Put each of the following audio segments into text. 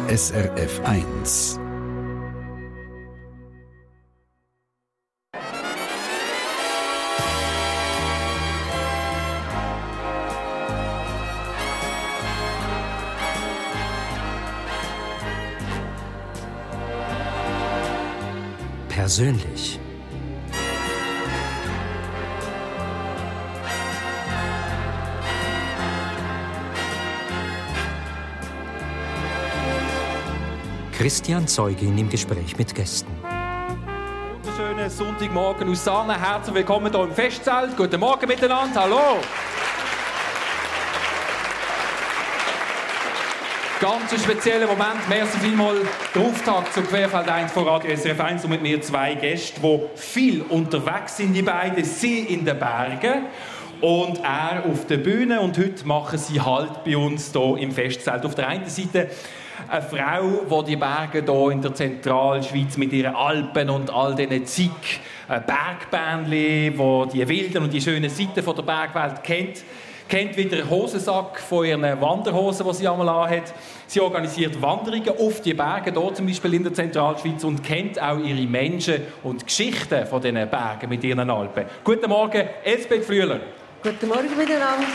SRF 1. Persönlich. Christian Zeugin im Gespräch mit Gästen. Wunderschönen Sonntagmorgen aus Sahne. Herzlich willkommen hier im Festzelt. Guten Morgen miteinander. Hallo. Ganz ein spezieller Moment. Merci vielmals. Der Auftakt zum Querfeld 1 von Radio SRF 1 und mit mir zwei Gäste, die viel unterwegs sind. Die beiden, sie in den Bergen und er auf der Bühne. Und heute machen sie Halt bei uns hier im Festzelt. Auf der einen Seite eine Frau, die Berge hier in der Zentralschweiz mit ihren Alpen und all diesen zig Bergbähnchen, die die wilden und die schönen Seiten der Bergwelt kennt wieder den Hosensack von ihren Wanderhosen, die sie einmal anhat. Sie organisiert Wanderungen auf die Berge, hier zum Beispiel in der Zentralschweiz, und kennt auch ihre Menschen und Geschichten von diesen Bergen mit ihren Alpen. Guten Morgen, Elsbeth Flüeler. Guten Morgen miteinander.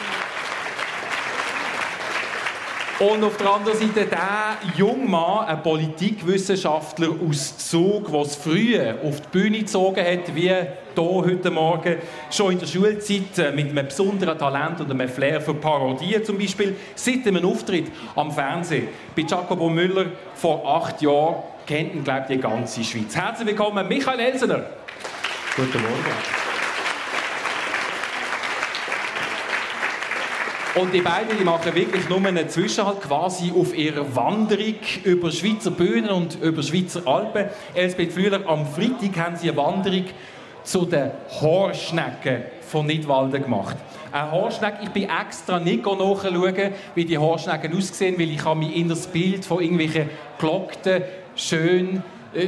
Und auf der anderen Seite der junge Mann, ein Politikwissenschaftler aus Zug, der es früher auf die Bühne gezogen hat, wie hier heute Morgen, schon in der Schulzeit mit einem besonderen Talent und einem Flair für Parodien zum Beispiel, seit einem Auftritt am Fernsehen bei Jacobo Müller vor 8 Jahren, kennt ihn, glaube ich, die ganze Schweiz. Herzlich willkommen, Michael Elsener. Guten Morgen. Und die beiden die machen wirklich nur einen Zwischenhalt quasi auf ihrer Wanderung über Schweizer Bühnen und über Schweizer Alpen. Elsbeth Flüeler, am Freitag haben sie eine Wanderung zu den Horschnecken von Nidwalden gemacht. Eine Horschnecke, ich bin extra nicht nachschauen, wie die Horschnecken aussehen, weil ich mich in das Bild von irgendwelchen gelockten, schön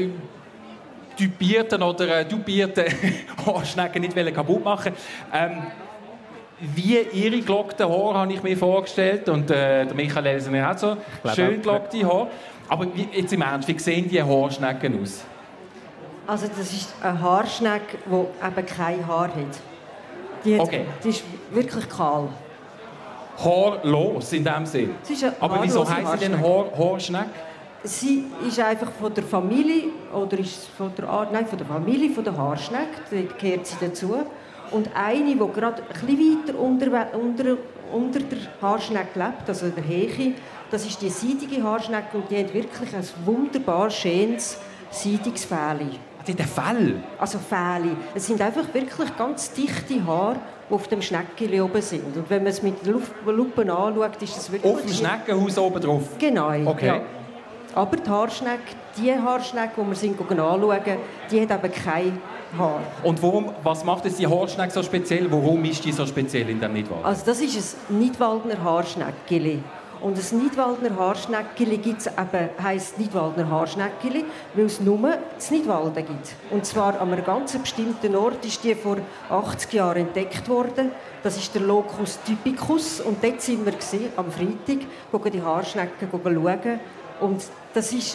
typierten oder dubierten Horschnecken nicht kaputt machen wollen. Wie ihre gelockten Haare habe ich mir vorgestellt. Und der Michael Elsener hat so schön gelockte Haare. Aber jetzt im Ernst, wie sehen die Haarschnecken aus? Also das ist eine Haarschnecke, die eben kein Haar hat. Die ist wirklich kahl. Haarlos in dem Sinn? Aber wieso heisst sie denn Haarschnecke? Sie ist einfach von der Familie, oder ist von der Art, nein, von der Familie von der Haarschnecke, die gehört sie dazu. Und eine, die gerade ein bisschen weiter unter der Haarschnecke lebt, also der Hechi, das ist die seidige Haarschnecke und die hat wirklich ein wunderbar schönes, seidiges Fell. Die hat ein Fell? Also Fell. Es sind einfach wirklich ganz dichte Haare, die auf dem Schneckchen oben sind. Und wenn man es mit der Lupe anschaut, ist das wirklich... Auf dem Schneckenhaus oben drauf? Genau, okay. Ja. Aber die Haarschnecke, die wir sind anschauen, die hat eben kein Haar. Und was macht die Haarschnecke so speziell? Warum ist die so speziell in dem Nidwald? Also das ist ein Nidwaldner Haarschneckeli. Und ein Nidwaldner Haarschneckeli heisst Nidwaldner Haarschneckeli, weil es nur in Nidwalden gibt. Und zwar an einem ganz bestimmten Ort ist die vor 80 Jahren entdeckt worden. Das ist der Locus typicus. Und dort sind wir am Freitag, schauen die Haarschnecken schauen. Und das ist,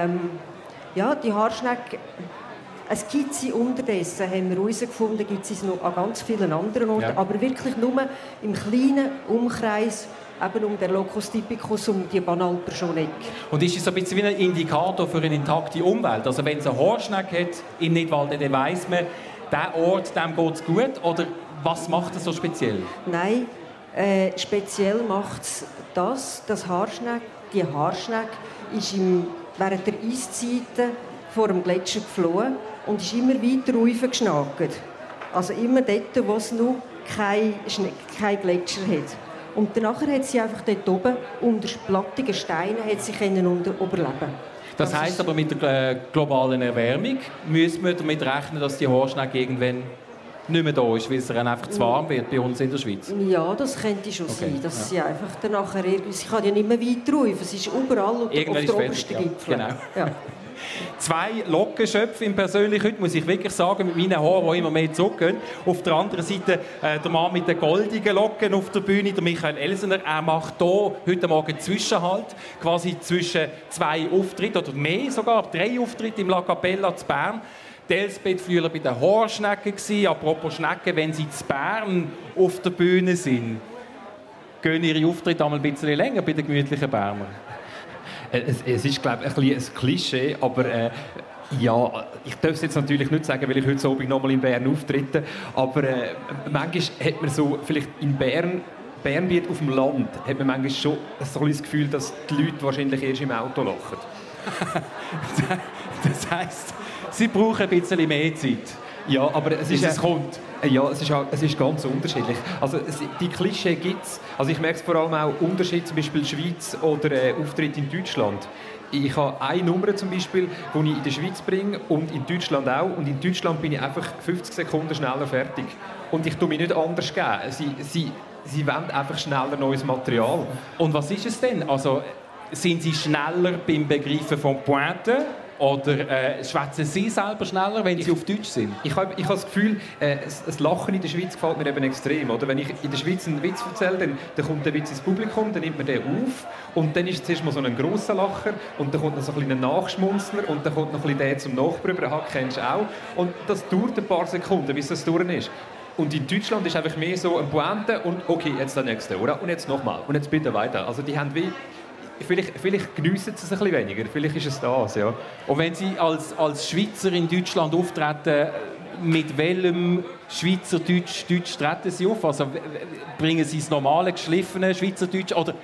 die Haarschnecke, es gibt sie unterdessen, haben wir herausgefunden, gibt es noch an ganz vielen anderen Orten, aber wirklich nur im kleinen Umkreis, eben um den Locus typicus, um die Banalperschonegg. Und ist es so ein bisschen wie ein Indikator für eine intakte Umwelt? Also wenn es eine Haarschnecke hat in Nidwalden, dann weiss man, dieser Ort, dem geht es gut? Oder was macht es so speziell? Nein, speziell macht es die Haarschnecke ist während der Eiszeiten vor dem Gletscher geflohen und ist immer weiter raufgeschnackt. Also immer dort, wo es noch kein Gletscher hat. Und danach hat sie einfach dort oben unter plattigen Steinen überleben. Das heisst aber, mit der globalen Erwärmung müssen wir damit rechnen, dass die Haarschnecke irgendwann nicht mehr da ist, weil es dann einfach zu warm wird bei uns in der Schweiz? Ja, das könnte schon sein, dass sie einfach danach irgendwie... Sie kann ja nicht mehr weit rauf, es ist überall auf der obersten Gipfel. Genau. Ja. 2 Lockenschöpfe im persönlichen heute, muss ich wirklich sagen, mit meinen Haaren, die immer mehr zurückgehen. Auf der anderen Seite der Mann mit den goldigen Locken auf der Bühne, der Michael Elsener. Er macht hier heute Morgen Zwischenhalt, quasi zwischen 2 Auftritten, oder mehr sogar, 3 Auftritte im La Capella zu Bern. Die Elsbeth Flüeler bei den Haarschnecken gsi. Apropos Schnecken, wenn sie zu Bern auf der Bühne sind, gehen ihre Auftritte einmal ein bisschen länger bei den gemütlichen Berner. Es ist, glaube ich, ein Klischee, aber ja, ich darf es jetzt natürlich nicht sagen, weil ich heute Abend noch mal in Bern auftrete, aber manchmal hat man so, vielleicht in Bern wird auf dem Land, hat man manchmal schon so das Gefühl, dass die Leute wahrscheinlich erst im Auto lachen. Das heisst, sie brauchen ein bisschen mehr Zeit. Ja, aber es kommt. Ja, es ist ganz unterschiedlich. Also die Klischee gibt es. Also ich merke es vor allem auch Unterschied zum Beispiel Schweiz oder Auftritt in Deutschland. Ich habe eine Nummer zum Beispiel, die ich in der Schweiz bringe und in Deutschland auch. Und in Deutschland bin ich einfach 50 Sekunden schneller fertig. Und ich tue mich nicht anders geben. Sie wollen einfach schneller neues Material. Und was ist es denn? Also, sind Sie schneller beim Begreifen von Pointe? Oder schwätzen Sie selber schneller, wenn Sie auf Deutsch sind? Ich habe das Gefühl, das Lachen in der Schweiz gefällt mir eben extrem. Oder? Wenn ich in der Schweiz einen Witz erzähle, dann kommt der Witz ins Publikum, dann nimmt man den auf und dann ist es zuerst mal so ein grosser Lacher und dann kommt noch so ein kleiner Nachschmunzler und dann kommt noch ein bisschen der zum Nachprüben, kennst du auch. Und das dauert ein paar Sekunden, bis das durch ist. Und in Deutschland ist einfach mehr so ein Pointe und okay, jetzt der nächste, oder? Und jetzt nochmal und jetzt bitte weiter. Also die haben wie... Vielleicht geniessen sie es ein bisschen weniger, vielleicht ist es das, ja. Und wenn Sie als Schweizer in Deutschland auftreten, mit welchem Schweizerdeutsch treten Sie auf? Also bringen Sie das normale, geschliffene Schweizerdeutsch oder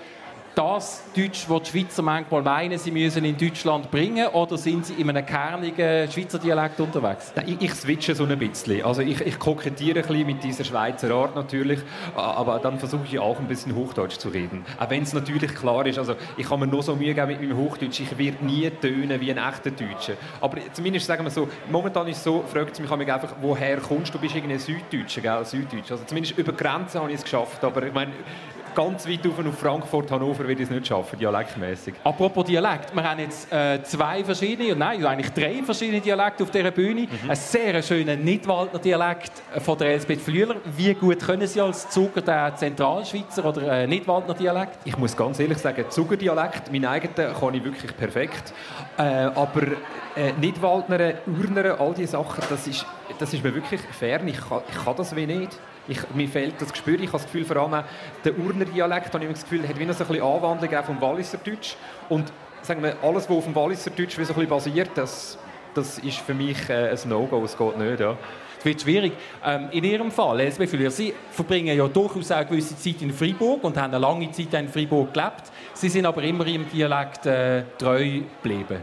das Deutsch, das die Schweizer manchmal meinen, sie müssen in Deutschland bringen, oder sind Sie in einem kernigen Schweizer Dialekt unterwegs? Ich switche so ein bisschen. Also ich kokettiere ein bisschen mit dieser Schweizer Art natürlich, aber dann versuche ich auch ein bisschen Hochdeutsch zu reden. Auch wenn es natürlich klar ist, also ich kann mir nur so Mühe geben mit meinem Hochdeutsch, ich werde nie tönen wie ein echter Deutscher. Aber zumindest sagen wir so, momentan ist es so, fragt es mich einfach, woher kommst du? Du bist irgendein Süddeutscher, gell? Süddeutsch. Also zumindest über Grenzen habe ich es geschafft, aber ich meine, ganz weit auf Frankfurt, Hannover würde ich es nicht schaffen, dialektmäßig. Apropos Dialekt, wir haben jetzt 2 verschiedene, nein, eigentlich 3 verschiedene Dialekte auf dieser Bühne. Ein sehr schöner Nidwaldner Dialekt von der Elsbeth Flüeler. Wie gut können Sie als Zuger den Zentralschweizer oder Nidwaldner Dialekt? Ich muss ganz ehrlich sagen, Zugerdialekt, meinen eigenen, kann ich wirklich perfekt. Aber Nidwaldner, Urner, all diese Sachen, das ist mir wirklich fern. Ich kann das wie nicht. Mir fehlt das Gespür. Ich habe das Gefühl, vor allem der Urner Dialekt, habe ich das Gefühl, hat wie noch so ein bisschen Anwandlung vom Walliserdeutsch. Und sagen wir, alles, was auf dem Walliserdeutsch wie so ein bisschen basiert, das ist für mich ein No-Go. Es geht nicht. Ja. Es wird schwierig. In Ihrem Fall, Elsbeth Flüeler, Sie verbringen ja durchaus auch eine gewisse Zeit in Freiburg und haben eine lange Zeit in Freiburg gelebt. Sie sind aber immer Ihrem Dialekt treu geblieben.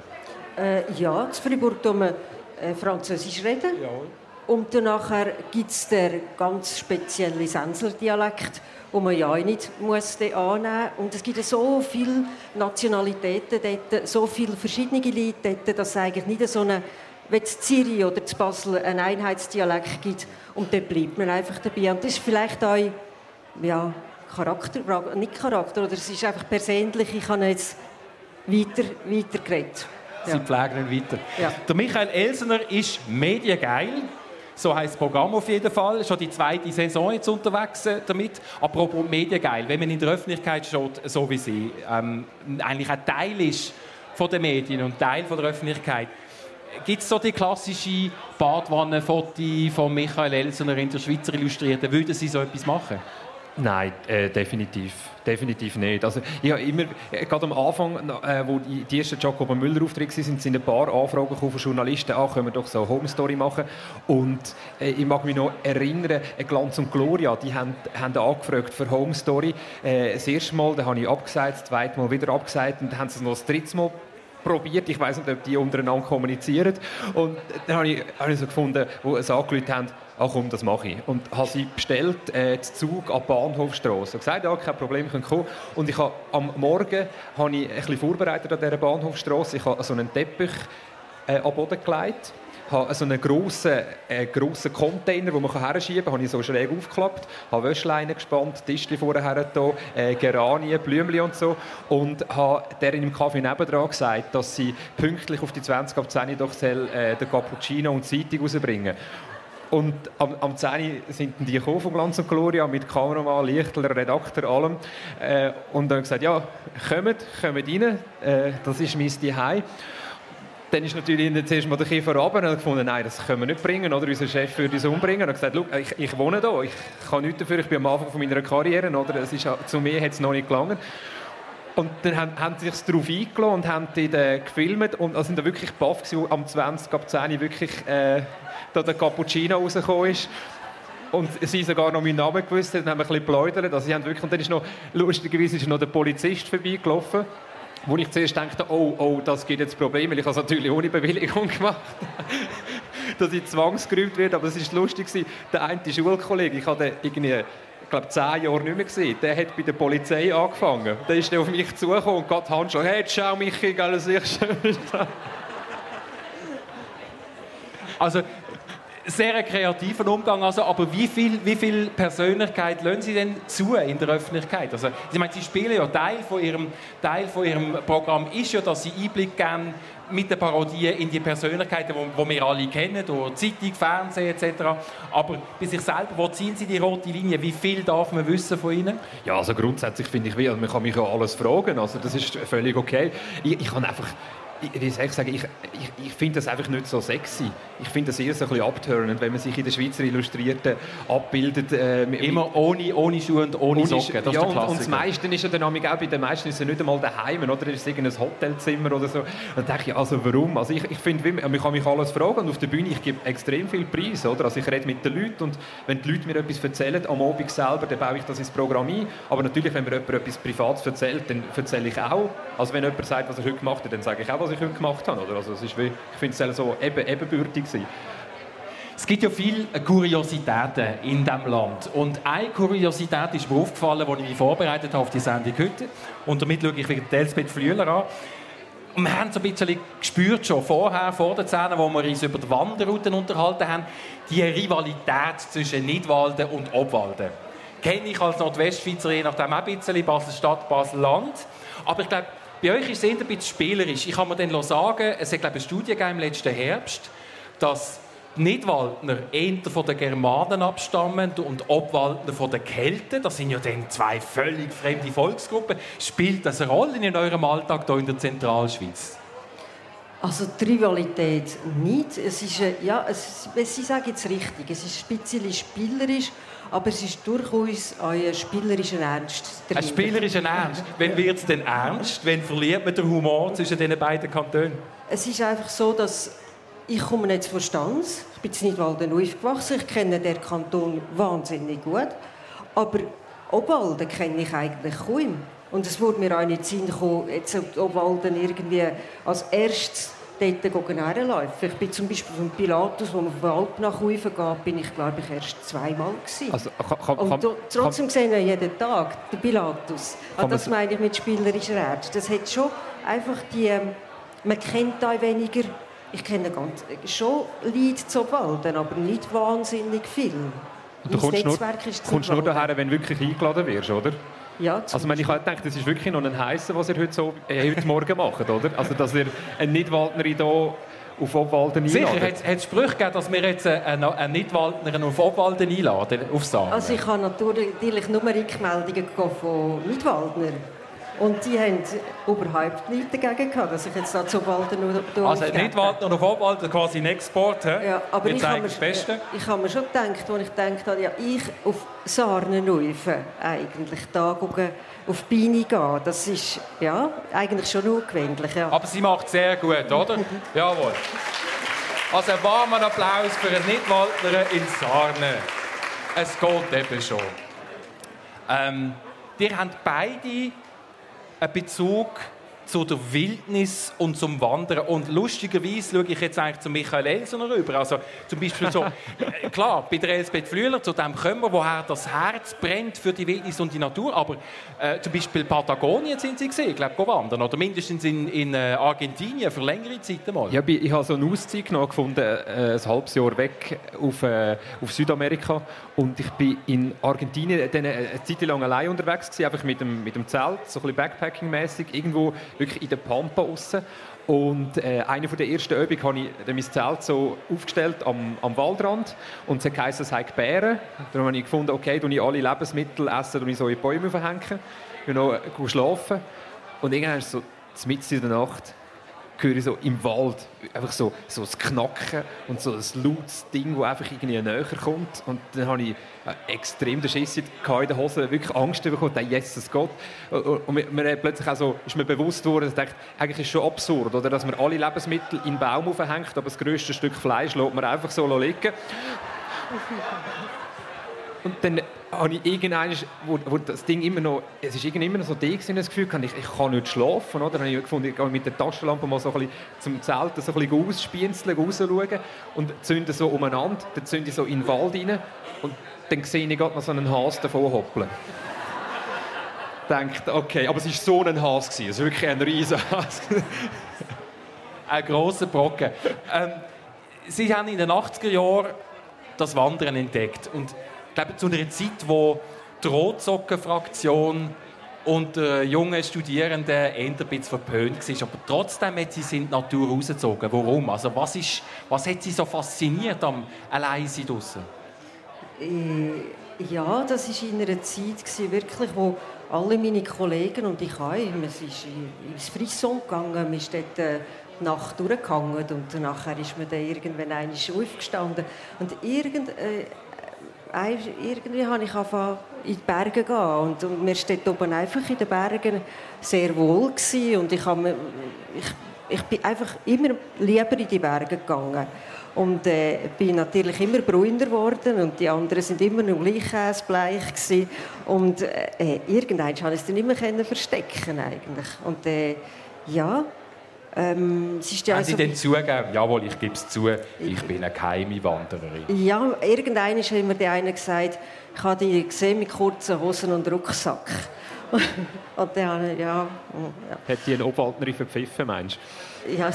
Ja, in Freiburg reden wir Französisch reden. Ja. Und danach gibt es den ganz speziellen Sensler Dialekt, den man ja nicht muss annehmen muss. Und es gibt so viele Nationalitäten dort, so viele verschiedene Leute dort, dass es eigentlich nicht so eine, wie in Zürich oder in Basel einen Einheitsdialekt gibt. Und dort bleibt man einfach dabei. Und das ist vielleicht auch ja, nicht Charakter, oder es ist einfach persönlich. Ich habe jetzt weiter geredet. Sie pflegen ihn weiter. Ja. Der Michael Elsener ist mediengeil. So heisst das Programm auf jeden Fall. Schon die 2. Saison jetzt unterwegs damit. Apropos mediengeil, wenn man in der Öffentlichkeit steht, so wie Sie, eigentlich ein Teil ist von den Medien und Teil von der Öffentlichkeit, gibt es so die klassische Badwannenfoto von Michael Elsener in der Schweizer Illustrierten? Würden Sie so etwas machen? Nein, definitiv nicht. Also, ich habe immer, gerade am Anfang, wo die ersten Jacobo Müller-Auftritte waren, sind ein paar Anfragen von Journalisten, können wir doch so eine Home-Story machen. Und ich mag mich noch erinnern, Glanz und Gloria, die haben angefragt für Home-Story. Das erste Mal, da habe ich abgesagt, das zweite Mal wieder abgesagt und dann haben sie es noch das dritte Mal probiert. Ich weiss nicht, ob die untereinander kommunizieren. Und dann habe ich so gefunden, wo sie angerufen haben, ach komm, das mache ich. Und habe sie bestellt, den Zug an die Bahnhofstrasse. Ich habe gesagt, ja, kein Problem, ich kann kommen. Und ich habe am Morgen habe ich ein bisschen vorbereitet an dieser Bahnhofstrasse. Ich habe so einen Teppich an den Boden gelegt, habe so einen grossen Container, den man herschieben kann, habe ich so schräg aufgeklappt, habe Wäschleinen gespannt, Tischchen vorher getan, Geranien, Blümchen und so, und habe der in dem Café nebendran gesagt, dass sie pünktlich auf die 20 ab 10 doch den Cappuccino und die Zeitung rausbringen. Und am 10 sind die gekommen von Glanz und Gloria mit Kameramann, Lichtler, Redakteur, allem. Und dann gesagt, ja, kommt rein, das ist mein Zuhause. Dann ist natürlich zuerst mal der Kiefer runter und hat gefunden, nein, das können wir nicht bringen, oder? Unser Chef würde uns umbringen. Und hat gesagt, ich wohne hier, ich kann nichts dafür, ich bin am Anfang meiner Karriere, oder? Zu mir hat es noch nicht gelangt. Und dann haben sie sich darauf eingeladen und haben dort gefilmt und also sind da wirklich baff gewesen, wo am 20 ab 10 wirklich da der Cappuccino rausgekommen ist. Und sie sogar noch meinen Namen gewusst haben, haben ein bisschen geplaudert. Also sie haben wirklich, und dann ist noch, lustigerweise ist noch der Polizist vorbeigelaufen, wo ich zuerst dachte, oh, das gibt jetzt Probleme, weil ich es natürlich ohne Bewilligung gemacht dass ich zwangsgeräumt werde. Aber es war lustig, der eine Schulkollege, ich habe irgendwie, ich glaube, 10 Jahre nicht mehr gesehen. Der hat bei der Polizei angefangen. Der ist dann auf mich zugekommen und gerade Handschuhe. Hey, schau Michi, gell, sicher schön. Also, sehr kreativer Umgang, also, aber wie viel Persönlichkeit lassen Sie denn zu in der Öffentlichkeit? Also, ich meine, Sie spielen ja Teil von Ihrem Programm ist ja, dass Sie Einblick geben mit der Parodie in die Persönlichkeiten, die wir alle kennen, durch Zeitung, Fernsehen etc. Aber bei sich selber, wo ziehen Sie die rote Linie? Wie viel darf man wissen von Ihnen? Ja, also grundsätzlich finde ich, man kann mich ja alles fragen. Also das ist völlig okay. Ich kann einfach... Ich finde das einfach nicht so sexy. Ich finde das eher so ein bisschen abturnend, wenn man sich in der Schweizer Illustrierten abbildet. Immer ohne Schuhe und ohne Socken, das ist der Klassiker. Und das meiste ist ja dann auch bei den meisten ist ja nicht einmal daheim, oder? Das ist irgendein Hotelzimmer oder so. Dann denke ich, also warum? Also ich finde, man kann mich alles fragen und auf der Bühne, ich gebe extrem viel Preis, oder? Also ich rede mit den Leuten und wenn die Leute mir etwas erzählen, am Abend selber, dann baue ich das ins Programm ein. Aber natürlich, wenn mir jemand etwas Privates erzählt, dann erzähle ich auch. Also wenn jemand sagt, was er heute gemacht hat, dann sage ich auch, was ich heute gemacht habe. Oder? Also es ist wie, ich finde es so ebenbürtig sein. Es gibt ja viele Kuriositäten in diesem Land. Und eine Kuriosität ist mir aufgefallen, als ich mich vorbereitet habe auf die Sendung heute. Und damit schaue ich Elsbeth Flüeler an. Und wir haben so ein bisschen gespürt schon vorher, vor der Szene, wo wir uns über die Wanderrouten unterhalten haben, die Rivalität zwischen Nidwalden und Obwalden. Kenne ich als Nordwestschweizer je nachdem auch ein bisschen, Basel-Stadt, Basel-Land. Aber ich glaube, bei euch ist es eher ein bisschen spielerisch. Ich kann mir dann sagen, es hat eine Studie im letzten Herbst, dass die Nidwaldner eher von den Germanen abstammen und Obwaldner von den Kelten. Das sind ja dann 2 völlig fremde Volksgruppen. Spielt das eine Rolle in eurem Alltag hier in der Zentralschweiz? Also die Rivalität nicht. Es ist, Sie sagen jetzt richtig, es ist ein bisschen spielerisch, aber es ist durchaus ein spielerischer Ernst drin. Ein spielerischer Ernst? Wann wird es denn ernst? Wann verliert man den Humor zwischen diesen beiden Kantonen? Es ist einfach so, dass ich komme jetzt von Stanz. Ich bin in Nidwalden aufgewachsen. Ich kenne den Kanton wahnsinnig gut. Aber Obwalden kenne ich eigentlich kaum. Und es wurde mir auch nicht in den Sinn gekommen, jetzt Obwalden irgendwie als erstes dort herlaufen. Ich bin zum Beispiel vom Pilatus, wo man von Alp nach Uefen geht, bin ich, glaube ich, erst 2-mal gewesen. Also, und trotzdem sehen wir jeden Tag den Pilatus. Also das meine ich mit spielerischer Art. Das hat schon einfach die... Man kennt da weniger... Ich kenne schon Leute zu Obwalden, aber nicht wahnsinnig viel. Du kommst nur daher, wenn du wirklich eingeladen wirst, oder? Ja, also ich habe gedacht, das ist wirklich noch ein Heissen, was ihr heute Morgen macht, oder? Also dass ihr eine Nidwaldnerin hier auf Obwalden einladen. Sicher, hat es Sprüche gegeben, dass wir jetzt eine Nidwaldnerin auf Obwalden einladen, auf Sarnen? Also ich habe natürlich nur Rückmeldungen von Nidwaldnern. Und die haben überhaupt nichts dagegen gehabt, dass ich jetzt da zu Obwalden nur also Nidwaldner auf Obwalden, quasi ein Export, he? Ja, aber ich habe mir schon gedacht, als ich dachte, ja, ich auf Sarnen-Uefen eigentlich da auf die Beine gehen, das ist ja eigentlich schon ungewöhnlich. Ja. Aber sie macht es sehr gut, oder? Jawohl. Also einen warmen Applaus für eine Nidwaldnerin in Sarnen. Es geht eben schon. Ihr habt beide einen Bezug zu der Wildnis und zum Wandern. Und lustigerweise schaue ich jetzt eigentlich zu Michael Elsener rüber. Also zum Beispiel so, klar, bei der Elsbeth Flüeler, zu dem kommen wir, woher das Herz brennt für die Wildnis und die Natur. Aber zum Beispiel Patagonien sind sie gesehen, glaube ich, wandern. Oder mindestens in Argentinien für längere Zeit einmal. Ja, ich habe so eine Auszeit gefunden, ein halbes Jahr weg auf Südamerika. Und ich bin in Argentinien dann eine Zeit lang allein unterwegs gewesen, einfach mit dem Zelt, so ein bisschen Backpacking-mäßig, irgendwo wirklich in der Pampa aussen. Und eine der ersten Übungen habe ich mein Zelt so aufgestellt am Waldrand. Und es heisst, es sei Bären. Dann habe ich gefunden, okay, ich alle Lebensmittel essen und ich so in die Bäume verhängen. Ich noch schlafen. Und irgendwann so mitten in der Nacht höre ich so im Wald einfach so das Knacken und so ein lautes Ding, das einfach irgendwie näher kommt. Und dann habe ich extrem den Schiss in der Hose, wirklich Angst bekommen, Jesus Gott. Und mir plötzlich auch so, ist mir bewusst geworden, dass ich dachte, eigentlich ist es schon absurd, oder, dass man alle Lebensmittel in den Baum aufhängt, aber das grösste Stück Fleisch lässt man einfach so liegen. Und dann habe ich irgendwann, wo das Ding immer noch, es ist immer noch so dick, das Gefühl, ich kann nicht schlafen. Oder? Dann habe ich gefunden, ich gehe mit der Taschenlampe mal so ein bisschen zum Zelt so ein bisschen ausspienzeln, rausschauen und zünde so umeinander. Dann zünde ich so in den Wald rein und dann sehe ich gerade noch so einen Hase davon hoppeln. Denkt, okay, aber es war so ein Hase, es ist wirklich ein riesen Hase. Ein grosser Brocken. Sie haben in den 80er Jahren das Wandern entdeckt. Und ich glaube, zu einer Zeit, wo die Rotsocken-Fraktion unter jungen Studierenden eher ein bisschen verpönt war. Aber trotzdem hat sie in die Natur rausgezogen. Warum? Also was hat sie so fasziniert am Alleinsein draussen? Ja, das war in einer Zeit, wirklich, wo alle meine Kollegen und ich auch, wir sind ins Frisson gegangen, wir sind dort die Nacht durchgehangen und nachher ist man dann irgendwann einmal aufgestanden. Und irgendwie habe ich angefangen, in die Berge zu gehen. Und mir war dort oben einfach in den Bergen sehr wohl gewesen. Und ich bin einfach immer lieber in die Berge gegangen. Und bin natürlich immer brauner geworden und die anderen sind immer noch gleich käsebleich gewesen. Und irgendwann konnte ich es dann immer verstecken eigentlich. Und ja. Haben Sie denn zugegeben? Jawohl, ich gebe es zu, ich bin eine geheime Wandererin. Ja, irgendwann hat mir der eine gesagt, ich habe dich gesehen mit kurzen Hosen und Rucksack. Und dann habe ich, ja. Hat die eine Obwaldnerin verpfiffen, meinst du? Ja.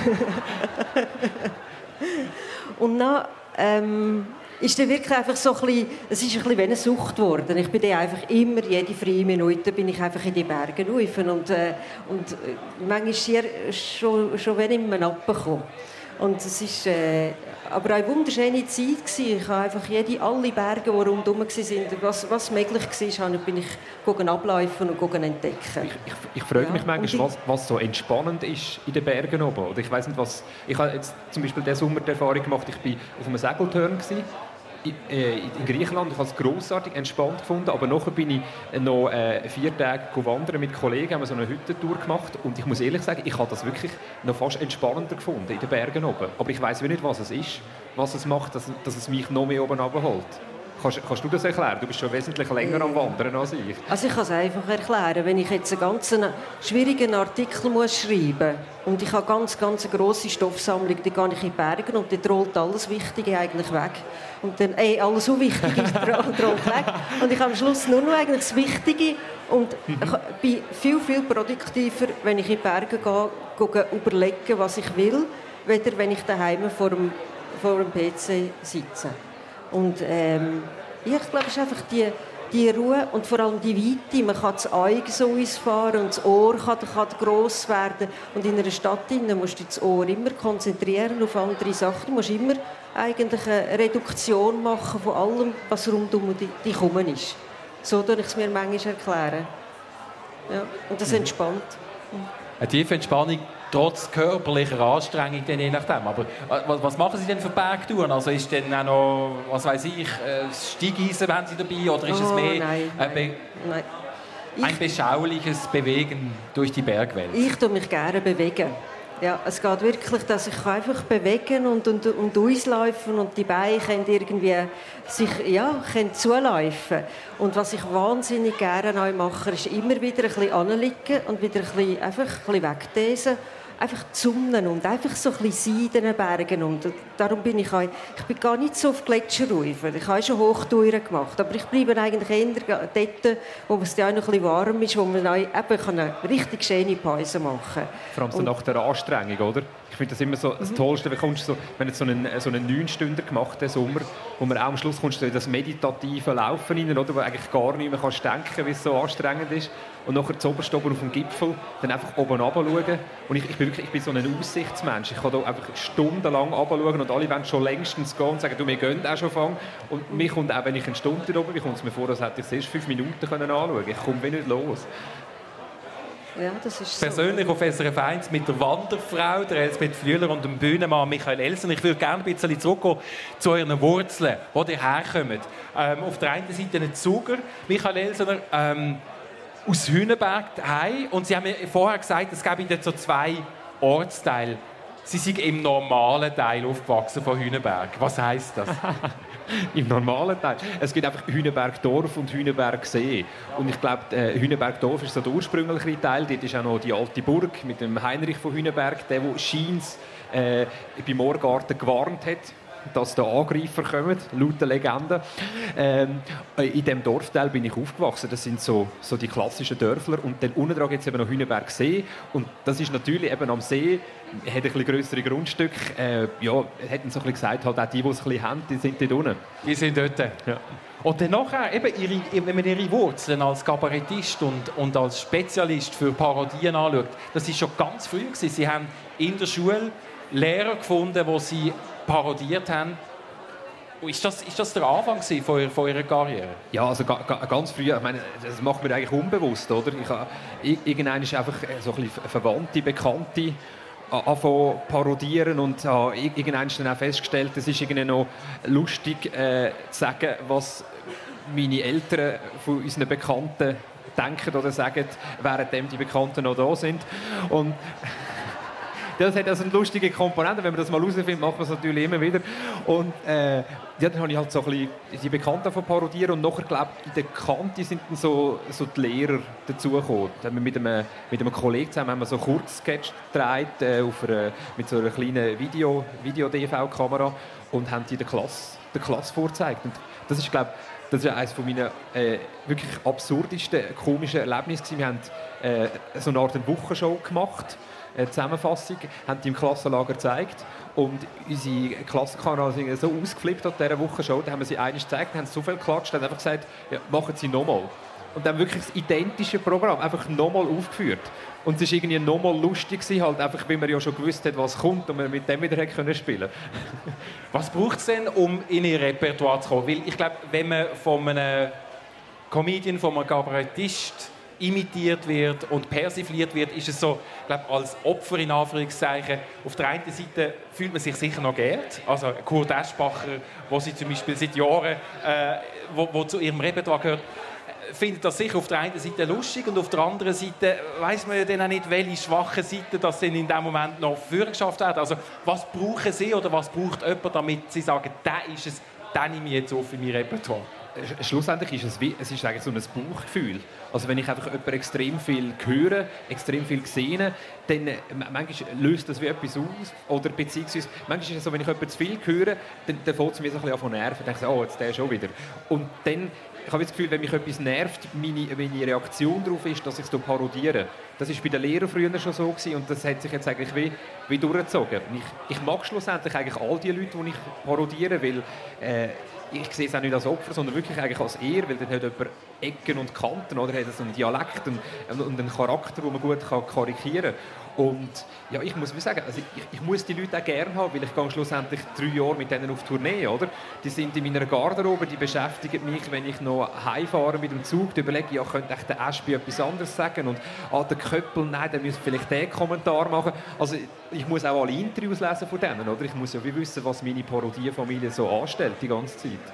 Und dann ist dann wirklich einfach so ein bisschen, es ist ein bisschen wie eine Sucht geworden. Ich bin dann einfach immer, jede freie Minute bin ich einfach in die Berge rauf und manchmal schon wenn ich mir abgekommen. Und es ist aber eine wunderschöne Zeit gewesen. Ich habe einfach alle Berge, die rundherum waren, was möglich war, bin ich abläufen und entdecken. Ich frage mich manchmal, was so entspannend ist in den Bergen oben. Oder ich weiss nicht, was. Ich habe jetzt zum Beispiel diesen Sommer die Erfahrung gemacht, ich war auf einem Segeltörn in Griechenland. Ich habe es grossartig entspannt gefunden, aber nachher bin ich noch 4 Tage wandern mit Kollegen, haben wir so eine Hüttentour gemacht und ich muss ehrlich sagen, ich habe das wirklich noch fast entspannender gefunden in den Bergen oben. Aber ich weiss nicht, was es ist, was es macht, dass es mich noch mehr oben runterholt. Kannst du das erklären? Du bist schon wesentlich länger am Wandern als ich. Also ich kann es einfach erklären. Wenn ich jetzt einen ganz schwierigen Artikel muss schreiben muss und ich habe ganz eine grosse Stoffsammlung, dann gehe ich in die Berge und dann rollt alles Wichtige eigentlich weg. Und dann, alles Unwichtige rollt weg. Und ich habe am Schluss nur noch eigentlich das Wichtige und bin viel produktiver, wenn ich in die Berge gehe, überlegen, was ich will, weder wenn ich daheim vor dem PC sitze. Und ich glaube, es ist einfach die Ruhe und vor allem die Weite. Man kann das Auge so ausfahren und das Ohr kann gross werden. Und in einer Stadt musst du das Ohr immer konzentrieren auf andere Sachen. Du musst immer eigentlich eine Reduktion machen von allem, was rund um dich herum ist. So kann ich es mir manchmal erklären. Ja, und das entspannt. Eine tiefe Entspannung trotz körperlicher Anstrengung, je nachdem. Aber was machen Sie denn für Bergtouren? Also ist denn auch noch, was weiß ich, Steigeisen haben Sie dabei oder ist es mehr ein beschauliches Bewegen durch die Bergwelt? Ich tue mich gerne bewegen. Ja, es geht wirklich, dass ich einfach bewegen und auslaufen und die Beine können irgendwie sich, können zulaufen. Und was ich wahnsinnig gerne auch mache, ist immer wieder ein bisschen anliegen und wieder einfach ein bisschen wegdesen. Einfach die Sonne und einfach so ein bisschen sein in den Bergen. Und darum bin ich gar nicht so auf Gletscherräufen. Ich habe schon Hochtouren gemacht, aber ich bleibe eigentlich eher dort, wo es auch noch ein bisschen warm ist, wo man auch eben eine richtig schöne Pause machen kann. Vor allem so nach der Anstrengung, oder? Ich finde das immer so das Tollste, wenn du so einen 9-Stünder gemacht hast, Sommer, wo man auch am Schluss kommst du in das meditative Laufen rein, oder, wo eigentlich gar nicht mehr kannst denken, wie es so anstrengend ist. Und nachher zuoberst oben auf dem Gipfel, dann einfach oben runter schauen. Und ich bin so ein Aussichtsmensch. Ich kann da einfach stundenlang runter schauen und alle wollen schon längstens gehen und sagen, du, wir gehen auch schon fangen. Und mir kommt auch, wenn ich eine Stunde da oben bin, kommt es mir vor, als hätte ich es erst 5 Minuten anschauen können. Ich komme nicht los. Ja, das ist so. Persönlich auf SRF 1 mit der Wanderfrau, der Elsbeth Flüeler und dem Bühnenmann Michael Elsen. Ich würde gerne ein bisschen zurückgehen zu euren Wurzeln, wo ihr herkommt. Auf der einen Seite ein Zuger, Michael Elsener, aus Hühnenberg heim. Und Sie haben mir vorher gesagt, es gäbe dort so 2 Ortsteile. Sie sind im normalen Teil aufgewachsen von Hühnenberg. Was heisst das? Im normalen Teil. Es gibt einfach Hühnenbergdorf und Hühnenbergsee. Und ich glaube, Hühnenbergdorf ist so der ursprüngliche Teil. Dort ist auch noch die alte Burg mit dem Heinrich von Hühnenberg, der scheint beim Moorgarten gewarnt hat, dass da Angreifer kommen, laut der Legende. In diesem Dorfteil bin ich aufgewachsen. Das sind so die klassischen Dörfler. Und dann unten dran gibt es eben noch Hühnenbergsee. Und das ist natürlich eben am See, hat ein bisschen grössere Grundstücke. Hätten so ein bisschen gesagt, halt auch die es ein bisschen haben, die sind dort unten. Die sind dort. Ja. Und dann nachher, eben wenn man ihre Wurzeln als Kabarettist und als Spezialist für Parodien anschaut, das war schon ganz früh gewesen. Sie haben in der Schule Lehrer gefunden, die sie parodiert haben. Ist das der Anfang von Ihrer Karriere? Ja, also ganz früh. Ich meine, das macht man eigentlich unbewusst, oder? Irgendwann ist einfach so ein bisschen Verwandte, Bekannte anfangen parodieren und irgendwann dann auch festgestellt, es ist irgendwie noch lustig zu sagen, was meine Eltern von unseren Bekannten denken oder sagen, während die Bekannten noch da sind. Und das hat also eine lustige Komponente. Wenn man das mal herausfindet, macht man es natürlich immer wieder. Und dann habe ich halt so ein bisschen die Bekannten von parodieren. Und nachher, glaube ich, in der Kante sind dann so die Lehrer dazugekommen. Mit einem Kollegen zusammen haben wir so einen Kurzsketch gedreht mit so einer kleinen Video-DV-Kamera und haben die der Klasse vorgezeigt. Und das ist, glaube ich, das ist eines meiner wirklich absurdesten, komischen Erlebnisse. Wir haben so eine Art Wochenshow gemacht. Eine Zusammenfassung, haben die im Klassenlager gezeigt und unsere Klassenkanal sind so ausgeflippt an dieser Woche da haben wir sie einmal gezeigt, haben so viel geklatscht, haben einfach gesagt, ja, machen Sie nochmal. Und dann wirklich das identische Programm einfach nochmal aufgeführt. Und es war irgendwie nochmal lustig, halt einfach, weil man ja schon gewusst hat, was kommt und man mit dem wieder spielen konnte. Was braucht es denn, um in Ihr Repertoire zu kommen? Weil ich glaube, wenn man von einem Comedian, von einem Kabarettist imitiert wird und persifliert wird, ist es so, ich glaube, als Opfer in Anführungszeichen. Auf der einen Seite fühlt man sich sicher noch geehrt. Also Kurt Eschbacher, wo sie zum Beispiel seit Jahren, wo zu ihrem Repertoire gehört, findet das sicher auf der einen Seite lustig und auf der anderen Seite weiss man ja dann auch nicht, welche schwache Seite das in dem Moment noch vorgeschafft hat. Also was brauchen Sie oder was braucht jemand, damit Sie sagen, der ist es, den nehme ich jetzt auf in mein Repertoire? Schlussendlich ist es ist eigentlich so ein Bauchgefühl. Also wenn ich einfach jemanden extrem viel höre, extrem viel sehe, dann manchmal löst das wie etwas aus. Oder beziehungsweise, manchmal ist es so, wenn ich jemanden zu viel höre, dann fängt es mir so ein bisschen an von Nerven. Dann denke ich, oh, jetzt der schon wieder. Und dann, ich habe das Gefühl, wenn mich etwas nervt, meine Reaktion darauf ist, dass ich es parodiere. Das war bei den Lehrern früher schon so gewesen, und das hat sich jetzt eigentlich wie durchgezogen. Ich mag schlussendlich eigentlich all die Leute, die ich parodiere, weil ich sehe es auch nicht als Opfer, sondern wirklich eigentlich als Ehre, weil dann hat jemand Ecken und Kanten, oder hat so einen Dialekt und einen Charakter, den man gut karikieren kann. Und ja, ich muss sagen, also ich muss die Leute auch gerne haben, weil ich gehe schlussendlich 3 Jahre mit denen auf Tournee, oder? Die sind in meiner Garderobe, die beschäftigen mich, wenn ich noch heimfahre mit dem Zug, die überlege, ja, könnte ich der Aschbi etwas anderes sagen? Und der Köppel, nein, der müsste vielleicht den Kommentar machen. Also ich muss auch alle Interviews lesen von denen, oder? Ich muss ja wissen, was meine Parodiefamilie so anstellt die ganze Zeit.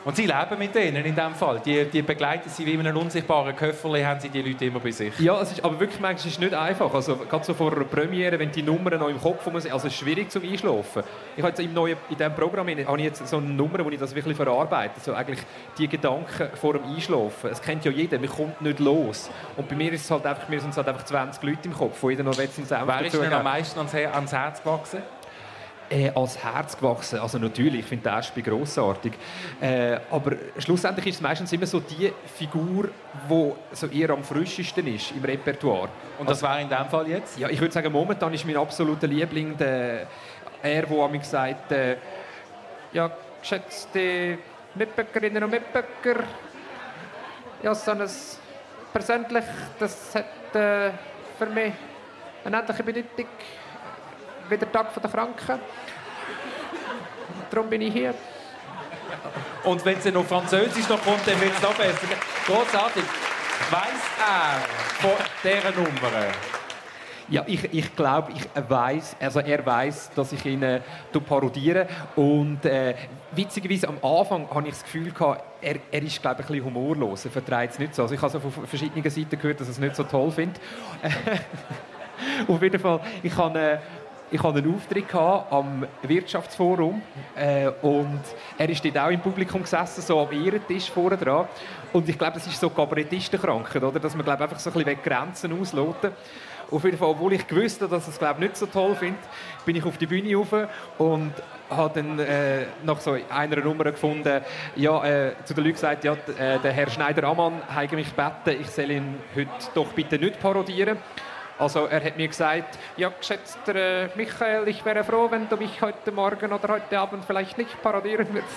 Und Sie leben mit denen in diesem Fall? Die begleiten Sie wie in einem unsichtbaren Köfferli, haben Sie die Leute immer bei sich? Ja, es ist, aber wirklich manchmal ist es nicht einfach. Also, gerade so vor einer Premiere, wenn die Nummern noch im Kopf sind, also es ist schwierig zum Einschlafen. Ich habe jetzt in diesem Programm habe ich jetzt so eine Nummer, wo ich das wirklich verarbeite. So eigentlich die Gedanken vor dem Einschlafen. Es kennt ja jeder, man kommt nicht los. Und bei mir ist es halt einfach, mir sind es halt einfach 20 Leute im Kopf, die jeder noch seinen Senf dazu. Wer ist Ihnen am meisten ans Herz gewachsen? Als Herz gewachsen. Also natürlich, ich finde den Spiel grossartig. Aber schlussendlich ist es meistens immer so die Figur, die so eher am frischesten ist im Repertoire. Und das wäre in diesem Fall jetzt? Ja, ich würde sagen, momentan ist mein absoluter Liebling der mir sagt, ja, geschätzte Mitbürgerinnen und Mitbürger, ja, so ein persönlich, das hat für mich eine ähnliche Bedeutung wie der Tag der Kranken. Darum bin ich hier. Und wenn es noch Französisch noch kommt, dann wird es noch besser. Großartig. Weiss er von dieser Nummer? Ja, ich glaube, er weiss, dass ich ihn parodiere. Und witzigerweise am Anfang hatte ich das Gefühl, er ist, glaube ich, ein bisschen humorlos. Er vertreibt es nicht so. Also ich habe so von verschiedenen Seiten gehört, dass er es nicht so toll findet. Auf jeden Fall, ich hatte einen Auftritt am Wirtschaftsforum und er ist dort auch im Publikum gesessen, so am Ehrentisch vorne dran. Und ich glaube, das ist so Kabarettistenkrankheit, oder? Dass man, glaube einfach so ein bisschen Grenzen ausloten. Auf jeden Fall, obwohl ich gewusst habe, dass er es, glaube nicht so toll findet, bin ich auf die Bühne rauf und habe dann nach so einer Nummer gefunden, ja, zu den Leuten gesagt, ja, der Herr Schneider-Ammann hat mich gebeten, ich soll ihn heute doch bitte nicht parodieren. Also er hat mir gesagt, ja, geschätzter Michael, ich wäre froh, wenn du mich heute Morgen oder heute Abend vielleicht nicht parodieren würdest.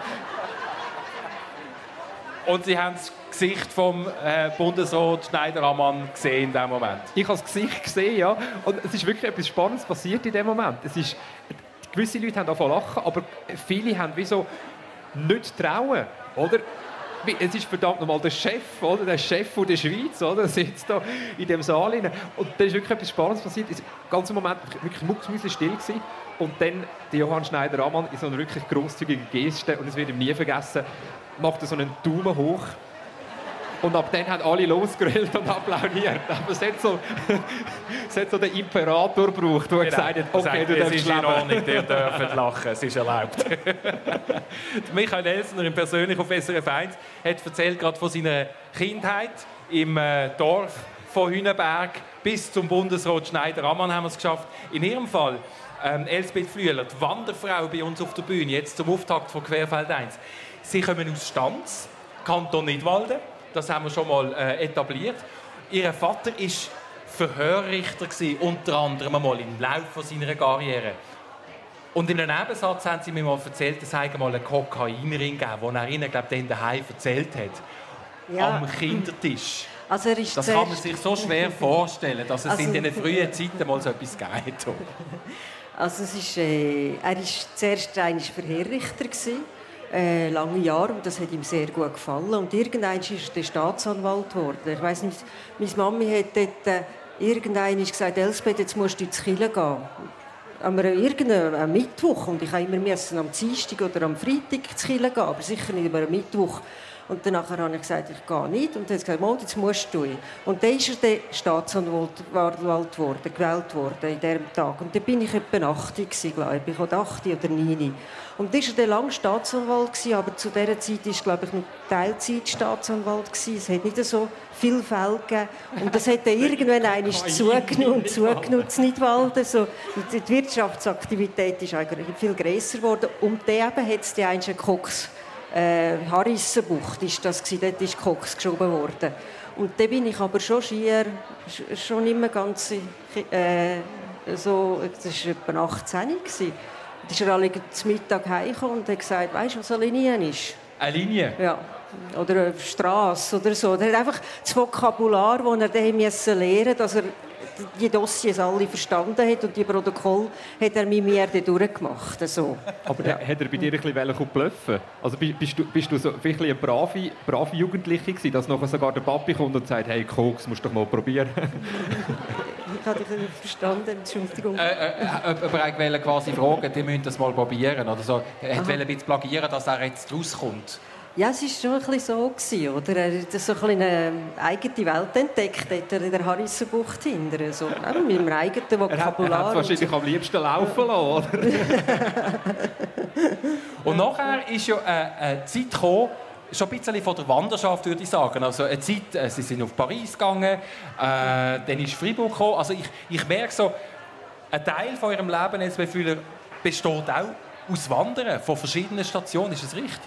Und Sie haben das Gesicht vom Bundesrat Schneider-Ammann gesehen in diesem Moment? Ich habe das Gesicht gesehen, ja. Und es ist wirklich etwas Spannendes passiert in dem Moment. Gewisse Leute haben angefangen zu lachen, aber viele haben wie so nicht trauen, oder? Es ist verdammt nochmal der Chef, oder? Der Chef der Schweiz, oder? Sitzt da in dem Saal rein. Und da ist wirklich etwas Spannendes passiert. Im ganzen Moment wirklich mucksmäuschen still. Und dann der Johann Schneider-Ammann in so einer wirklich grosszügigen Geste, und es wird ihm nie vergessen, macht er so einen Daumen hoch. Und ab dann haben alle losgerollt und applaudiert. Aber es hat so den Imperator gebraucht, der gesagt hat, okay, du darfst leben. Es ist in Ordnung, ihr dürft lachen, es ist erlaubt. Michael Elsner, persönlich auf SRF 1, hat erzählt gerade von seiner Kindheit im Dorf von Hünenberg bis zum Bundesrat Schneider-Ammann haben wir es geschafft. In ihrem Fall, Elsbeth Flüeler, die Wanderfrau bei uns auf der Bühne, jetzt zum Auftakt von Querfeld 1. Sie kommen aus Stanz, Kanton Nidwalden. Das haben wir schon mal etabliert. Ihr Vater war Verhörrichter, unter anderem einmal im Laufe seiner Karriere. Und in einem Nebensatz haben sie mir mal erzählt, dass es mal eine Kokainerin gab, die er ihnen, glaube ich, daheim erzählt hat. Ja. Am Kindertisch. Also das kann man sich so schwer vorstellen, dass es in diesen frühen Zeiten mal so etwas gibt. Also er war zuerst Verhörrichter. Lange Jahre, und das hat ihm sehr gut gefallen. Und irgendwann ist er Staatsanwalt geworden. Ich weiss nicht, meine Mami hat dort irgendwann gesagt, Elsbeth, jetzt musst du ins Kirche gehen. Am irgendeinem Mittwoch. Und ich musste immer am Dienstag oder am Freitag ins Kirche gehen, aber sicher nicht am Mittwoch. Und danach habe ich gesagt, ich gehe nicht. Und er hat gesagt, jetzt musst du. Und dann ist er Staatsanwalt geworden, gewählt worden in diesem Tag. Und dann bin ich etwa 80 glaube ich. Ich war 80 oder 9. Und dann war er lange Staatsanwalt, aber zu dieser Zeit war, glaube ich, noch Teilzeit-Staatsanwalt. Es hat nicht so viele Fälle gegeben. Und das hat dann irgendwann einmal zugenommen in Nidwalden. So, die Wirtschaftsaktivität ist eigentlich viel grösser geworden. Und dann hat es die einzelnen Koks. Harissenbucht ist das gewesen, dort ist Koks geschoben worden. Und dann bin ich aber schon immer ganz so, das war etwa 18 gewesen. Da ist er alle zum Mittag heimgekommen und hat gesagt, weisst du, was eine Linie ist? Eine Linie? Ja. Oder eine Strasse oder so. Er hat einfach das Vokabular, das er dann lernen musste, dass er die Dossiers alle verstanden hat und die Protokolle hat er mit mir durchgemacht. So. Aber ja. Hat er bei dir ein bisschen bluffen? Also bist du so wirklich eine brave Jugendliche gewesen, dass nachher sogar der Papi kommt und sagt, hey Koks, musst du doch mal probieren? Ich habe dich nicht verstanden, Entschuldigung. Ich wollte quasi fragen, die müssen das mal probieren. Oder so. Er wollte ein bisschen plagieren, dass er jetzt rauskommt. Ja, es war schon ein bisschen so gewesen, oder? Er hat so eine eigene Welt entdeckt, hat er in der Harrissenbucht hinter. So, mit einem eigenen Vokabular. Er hat wahrscheinlich am liebsten laufen lassen, oder? Und nachher ist ja eine Zeit gekommen, schon ein bisschen von der Wanderschaft, würde ich sagen. Also eine Zeit, Sie sind auf Paris gegangen, dann ist Fribourg gekommen. Also ich merke so, ein Teil von Ihrem Leben jetzt bei Fühler besteht auch aus Wandern von verschiedenen Stationen. Ist das richtig?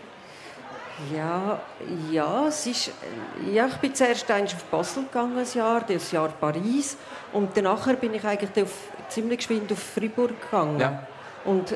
Ja, es ist, ich bin zuerst auf Basel gegangen, ein Jahr Paris. Und danach bin ich eigentlich ziemlich geschwind auf Fribourg gegangen. Ja. Und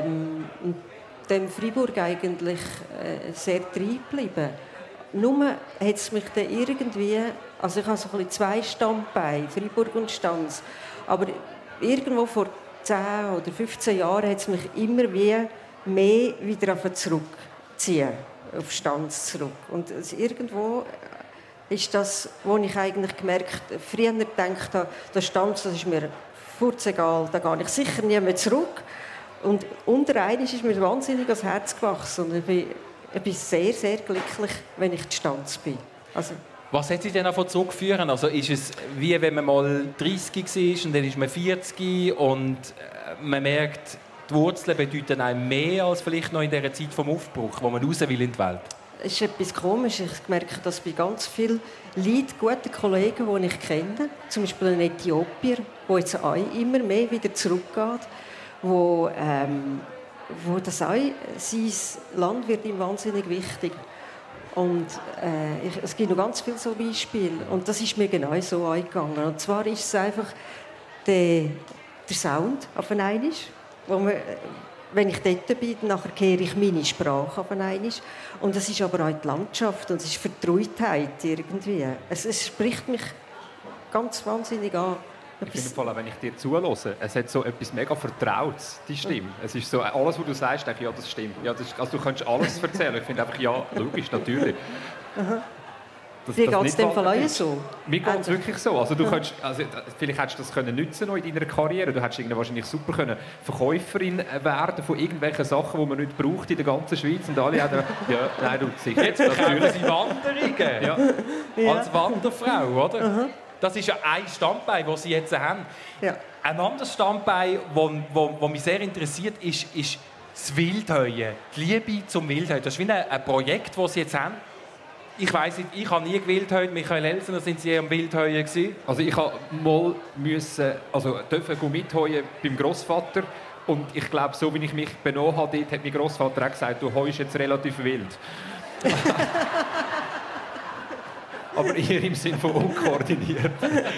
dem Fribourg eigentlich sehr drin geblieben. Nur hat es mich dann irgendwie, also ich habe so ein bisschen zwei Standbeine, Fribourg und Stans, aber irgendwo vor 10 oder 15 Jahren hat es mich immer mehr wieder zurückziehen, auf Stans zurück. Und irgendwo ist das, wo ich eigentlich gemerkt, früher gedacht habe, der Stans, das ist mir furzegal, da gehe ich sicher nie mehr zurück. Und unter einem ist mir wahnsinnig ans Herz gewachsen. Und ich bin sehr, sehr glücklich, wenn ich in Stans bin. Also, was hat Sie denn davon zurückgeführt? Also ist es wie wenn man mal 30 war und dann ist man 40 und man merkt, die Wurzeln bedeuten einem mehr als vielleicht noch in dieser Zeit vom Aufbruch, wo man raus will in die Welt? Es ist etwas komisch. Ich merke das bei ganz vielen Leuten, guten Kollegen, die ich kenne. Zum Beispiel ein Äthiopier, der jetzt auch immer mehr wieder zurückgeht. Wo das auch, sein Land wird ihm wahnsinnig wichtig. Und es gibt noch ganz viele so Beispiele. Und das ist mir genau so eingegangen. Und zwar ist es einfach der Sound auf einmal, wo man, wenn ich dort bin, nachher kehre ich meine Sprache auf einmal. Und es ist aber auch die Landschaft und es ist Vertrautheit irgendwie. Es spricht mich ganz wahnsinnig an. Ich finde vor allem, wenn ich dir zuhöre, es hat so etwas mega Vertrautes, die Stimme. Es ist so, alles, was du sagst, denke ich, ja, das stimmt. Ja, also du kannst alles erzählen. Ich finde einfach, ja, logisch, natürlich. Dir geht es in dem Fall auch so? Mir geht es wirklich so. Also, vielleicht hättest du das können nutzen noch in deiner Karriere. Du hättest wahrscheinlich super können Verkäuferin werden von irgendwelchen Sachen, die man nicht braucht in der ganzen Schweiz. Und alle haben ja, nein, du sicher. Jetzt natürlich Sie Wanderungen. Ja. Als Wanderfrau, oder? Das ist ja ein Standbein, das Sie jetzt haben. Ja. Ein anderes Standbein, das mich sehr interessiert, ist das Wildheuen. Die Liebe zum Wildheuen. Das ist wie ein Projekt, das Sie jetzt haben. Ich weiss nicht, ich habe nie gewildheut. Michael Elsner, sind Sie am Wildheuen gewesen? Also ich durfte mitheuen beim Grossvater. Und ich glaube, so wie ich mich benommen habe, dort hat mein Grossvater auch gesagt, du heust jetzt relativ wild. Aber eher im Sinne von unkoordiniert.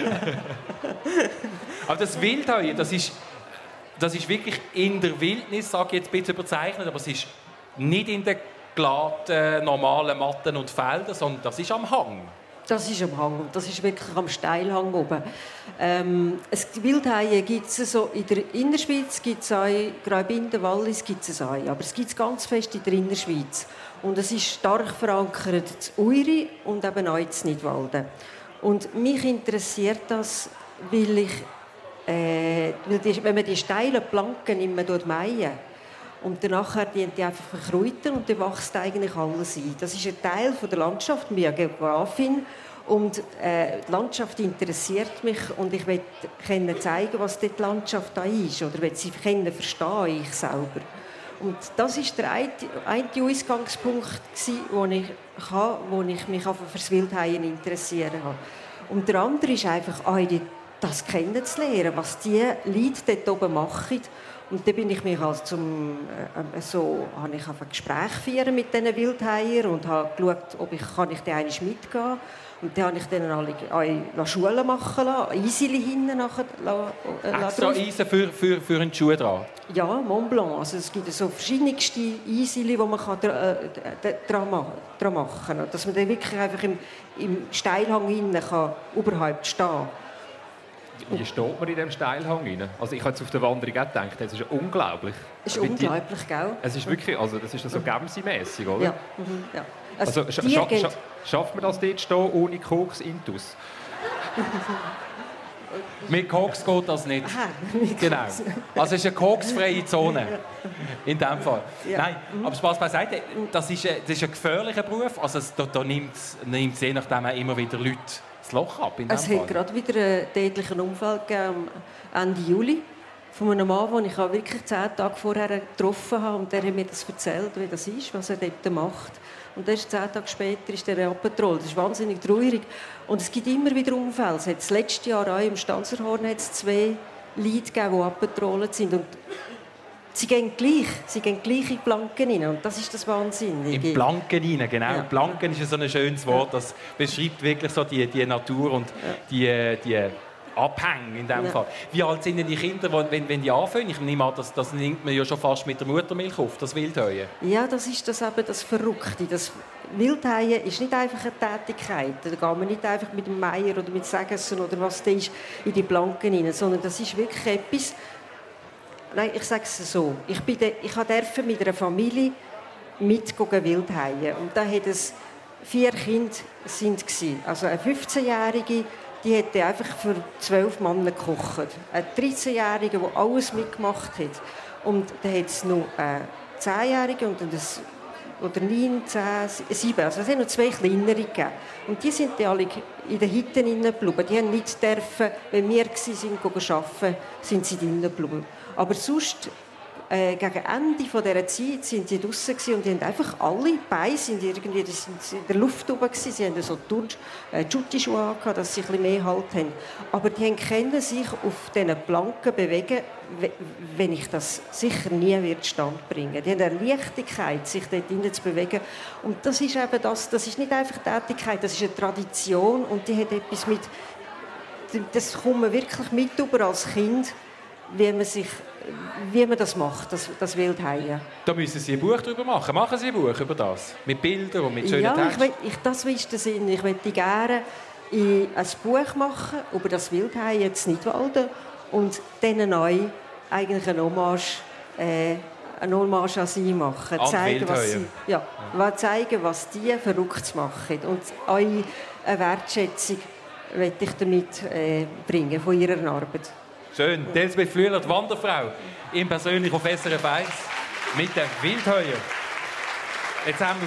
Aber das Wildheuen, das ist wirklich in der Wildnis, sage ich jetzt ein bisschen überzeichnet, aber es ist nicht in den glatten, normalen Matten und Feldern, sondern das ist am Hang. Das ist am Hang, das ist wirklich am Steilhang oben. Wildheuen gibt es so, in der Innerschweiz gibt es auch, Graubünden, Wallis gibt es auch, aber es gibt es ganz fest in der Innerschweiz. Und es ist stark verankert in Uri und eben auch in Nidwalden. Und mich interessiert das, weil wenn man die steilen Planken immer mähen und danach die einfach verkräutern und dann wächst eigentlich alles ein. Das ist ein Teil der Landschaft, ich bin ja Geografin und die Landschaft interessiert mich und ich will zeigen, was die Landschaft da ist oder will sie verstehen, ich selber. Und das war der eine Ausgangspunkt, wo ich mich für das Wildheuen interessiert habe. Und der andere ist einfach, das kennenzulernen, was die Leute dort oben machen. Und dann bin ich mich habe ich ein Gespräch führen mit diesen Wildheiern und habe geschaut, ob ich einmal mitgehen kann. Und dann habe ich dann alle Schulen machen lassen, Eiseli hinten nachher. Extra Eisen für einen Schuh dran? Ja, Mont Blanc. Also es gibt so verschiedenste Eiseli, die man dran machen kann. Dass man dann wirklich einfach im Steilhang hinten überhaupt stehen kann. Wie steht man in diesem Steilhang rein? Also ich habe jetzt auf der Wanderung auch gedacht, das ist ja unglaublich. Es ist unglaublich, gell? Es ist wirklich, also das ist so Gemsi-mässig, oder? Ja. Ja. Also schafft man das dort stehen ohne Koks Intus? Mit Koks geht das nicht. Aha, mit Genau. Koks. Also es ist eine koksfreie Zone. In dem Fall. Ja. Nein, aber Spaß beiseite. Das ist ein gefährlicher Beruf. Also da nimmt es je nachdem auch immer wieder Leute das Loch ab. In dem Es Fall. hat gerade wieder einen tödlichen Unfall gegeben, am Ende Juli. Von einem Mann, den ich wirklich 10 Tage vorher getroffen habe. Und der hat mir das erzählt, wie das ist, was er dort macht. Und dann ist 10 Tage später ist er abgetrollt. Das ist wahnsinnig traurig. Und es gibt immer wieder Unfälle. Es hat das letzte Jahr auch im Stanzerhorn hat es 2 Leute gegeben, die abgetrollt sind. Und sie gehen gleich in die Planken rein. Und das ist das Wahnsinnige. In Planken rein, genau. Ja. Planken ist so ein schönes Wort. Das beschreibt wirklich so die Natur und die Abhänge in dem Fall. Wie alt sind denn die Kinder, wenn die anfangen? Ich nehme an, das nimmt man ja schon fast mit der Muttermilch auf, das Wildheuen. Ja, das ist das Verrückte. Das Wildheuen ist nicht einfach eine Tätigkeit. Da geht man nicht einfach mit dem Meier oder mit Sägessen oder was da ist in die Planken rein, sondern das ist wirklich etwas. Nein, ich sage es so. Ich durfte mit einer Familie mitgehen Wildheuen. Und da hat es 4 Kinder sind gsi. Also eine 15-Jährige, die hätte einfach für 12 Männer gekocht. Ein 13-Jähriger, der alles mitgemacht hat. Und dann hat es noch einen 10-Jährigen und oder 9, 10, 7. Also es hat noch 2 kleinere gegeben. Und die sind dann alle in den Hütten geblieben. Die haben nicht dürfen, wenn wir arbeiten, sind sie drinnen geblieben. Aber sonst, gegen Ende dieser Zeit sind sie draussen und die haben einfach alle Beine sind irgendwie in der Luft oben gewesen. Sie hatten so Jutti-Schuhe angehabt, dass sie ein bisschen mehr Halt haben. Aber die können sich auf diesen Planken bewegen, wenn ich das sicher nie stand bringen. Die haben eine Leichtigkeit, sich dort hinein zu bewegen. Und das ist eben das ist nicht einfach Tätigkeit, das ist eine Tradition und die hat etwas mit, das kommt man wirklich mit über als Kind, wie man das macht, das Wildheuen. Da müssen Sie ein Buch darüber machen. Machen Sie ein Buch über das? Mit Bildern und mit schönen Ja, Texten? das ist der Sinn. Ich möchte gerne ein Buch machen über das Wildheuen in Nidwalden und dann neu eigentlich eine Hommage an sie machen. Zeigen, was die verrückt machen. Und eine Wertschätzung möchte ich damit bringen von ihrer Arbeit. Schön. Elsbeth Flüeler, die Wanderfrau, im persönlich auf SRF 1 mit den Wildheuen. Jetzt haben wir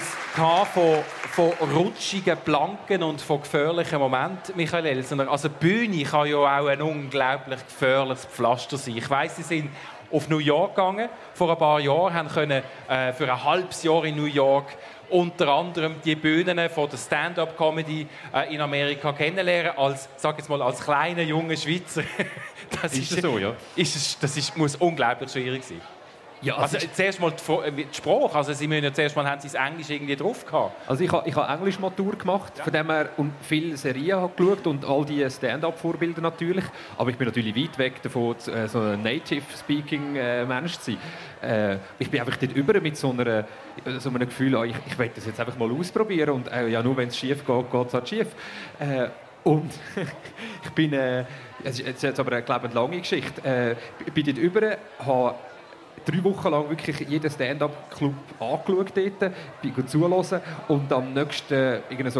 es von rutschigen Planken und von gefährlichen Momenten. Michael Elsener, also die Bühne kann ja auch ein unglaublich gefährliches Pflaster sein. Ich weiss, Sie sind auf New York gegangen vor ein paar Jahren, haben können für ein halbes Jahr in New York unter anderem die Bühnen von der Stand-up-Comedy in Amerika kennenlernen, als kleiner junger Schweizer. Das ist so, ja. Muss unglaublich schwierig sein. Ja, also zuerst mal die Sprache. Also Sie müssen ja zuerst mal, haben Sie das Englisch irgendwie drauf gehabt? Also ich habe Englisch-Matur gemacht, von dem her und viele Serien habe geschaut und all die Stand-up-Vorbilder natürlich. Aber ich bin natürlich weit weg davon, so ein Native-Speaking-Mensch zu sein. Ich bin einfach dort über mit so einem Gefühl, ich will das jetzt einfach mal ausprobieren und nur wenn es schief geht, geht es halt schief. Und ich bin, es ist jetzt aber glaube ich, eine lange Geschichte. Ich bin dort über, habe 3 Wochen lang wirklich jeden Stand-up-Club angeschaut dort, bin zuhören und am nächsten,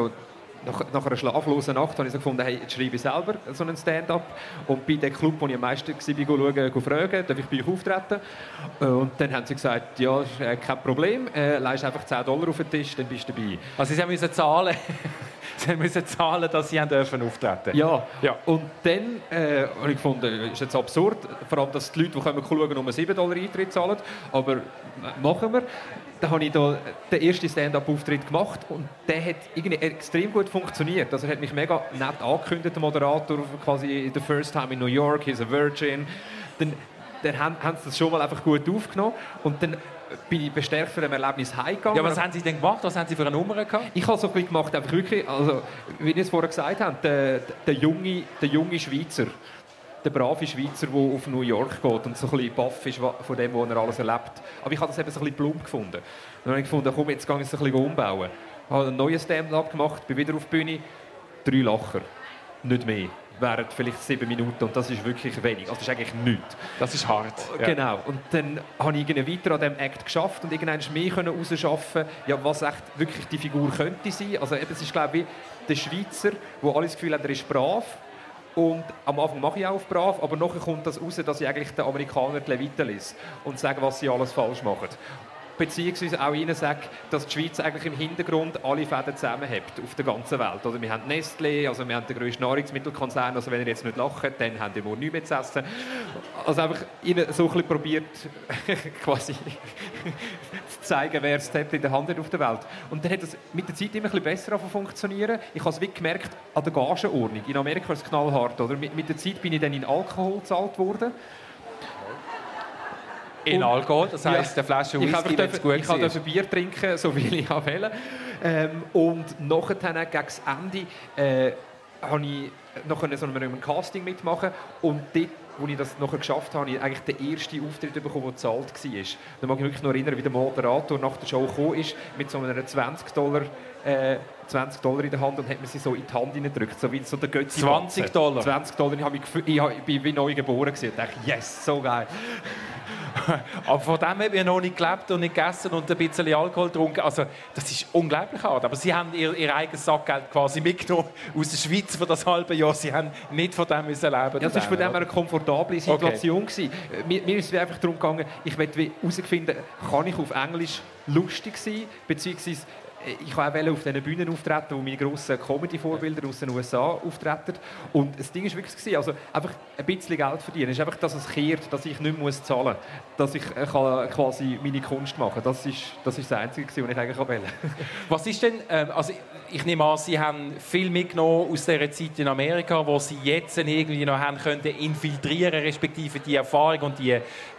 nach einer schlaflosen Nacht, habe ich so gefunden, hey, jetzt schreibe ich selber so einen Stand-up. Und bei dem Club, wo ich am meisten war, fragen, darf ich bei euch auftreten? Und dann haben sie gesagt, ja, kein Problem, leist einfach $10 auf den Tisch, dann bist du dabei. Also Sie müssen zahlen. Sie müssen zahlen, dass Sie auftreten dürfen. Ja. Und dann habe ich gefunden, ist jetzt absurd, vor allem, dass die Leute, die schauen können, nur $7 Eintritt zahlen. Aber machen wir. Dann habe ich da den ersten Stand-up-Auftritt gemacht und der hat irgendwie extrem gut funktioniert. Also er hat mich mega nett angekündigt, der Moderator, quasi «The first time in New York, he's a virgin». Dann haben sie das schon mal einfach gut aufgenommen und dann bin ich bestärkt von dem Erlebnis heimgegangen. Ja, was haben Sie denn gemacht? Was haben Sie für eine Nummer gehabt? Ich habe so ein bisschen gemacht, einfach wirklich, also, wie ich es vorher gesagt habe, der junge Schweizer, der brave Schweizer, der auf New York geht und so ein bisschen baff ist von dem, was er alles erlebt. Aber ich habe das eben so ein bisschen plump gefunden. Dann habe ich gefunden, komm, jetzt gehe ich es ein bisschen umbauen. Ich habe einen neuen Stand-up gemacht, bin wieder auf die Bühne, 3 Lacher, nicht mehr. Während vielleicht 7 Minuten und das ist wirklich wenig. Also das ist eigentlich nichts. Das ist hart. Ja. Genau. Und dann habe ich weiter an diesem Act geschafft und irgendwann mehr herausarbeiten, ja, was echt wirklich die Figur könnte sein. Also eben, es ist, glaube ich, der Schweizer, der alles das Gefühl hat, er ist brav Und am Anfang mache ich auch auf brav, aber nachher kommt das raus, dass ich eigentlich den Amerikanern die Leviten lese und sage, was sie alles falsch machen. Beziehungsweise auch ihnen sage, dass die Schweiz eigentlich im Hintergrund alle Fäden zusammenhält auf der ganzen Welt. Also wir haben Nestlé, also wir haben den grössten Nahrungsmittelkonzern, also wenn ihr jetzt nicht lacht, dann habt ihr wohl nichts mehr zu essen. Also einfach ihnen so ein bisschen probiert, quasi zu zeigen, wer das Zepter in der Hand hat auf der Welt. Und dann hat es mit der Zeit immer ein bisschen besser funktionieren. Ich habe es wie gemerkt an der Gagenordnung. In Amerika ist es knallhart, oder? Mit der Zeit bin ich dann in Alkohol gezahlt worden. In Alkohol, das heisst, der Flasche Whisky, wenn es gut ich durfte Bier trinken, so viel ich wollte. Und nachher, gegen das Ende, habe ich noch so einem Casting mitmachen. Und dort, wo ich das nachher geschafft habe, habe ich eigentlich den ersten Auftritt bekommen, der gezahlt war. Da mag ich mich noch erinnern, wie der Moderator nach der Show gekommen ist, mit so einem $20 in der Hand und hat mir sie so in die Hand hineingedrückt, so wie so der Götzi. $20? $20. Ich bin neu geboren und dachte, yes, so geil. Aber von dem habe ich noch nicht gelebt und nicht gegessen und ein bisschen Alkohol getrunken. Also, das ist unglaublich hart. Aber Sie haben Ihr eigenes Sackgeld quasi mitgenommen aus der Schweiz für das halbe Jahr. Sie haben nicht von dem müssen leben. Ja, das war von dem eine komfortable Situation. Okay. Mir ist es einfach darum gegangen, ich wollte herausfinden, kann ich auf Englisch lustig sein, beziehungsweise ich wollte auch auf diesen Bühnen auftreten, wo meine grossen Comedy-Vorbilder aus den USA auftreten. Und das Ding war wirklich, also einfach ein bisschen Geld verdienen. Es ist einfach, dass es kehrt, dass ich nicht mehr zahlen muss, dass ich quasi meine Kunst machen kann. Das ist das Einzige, was ich eigentlich wollte. Was ist denn, also ich nehme an, Sie haben viel mitgenommen aus dieser Zeit in Amerika, wo Sie jetzt irgendwie noch haben können infiltrieren, respektive die Erfahrung und die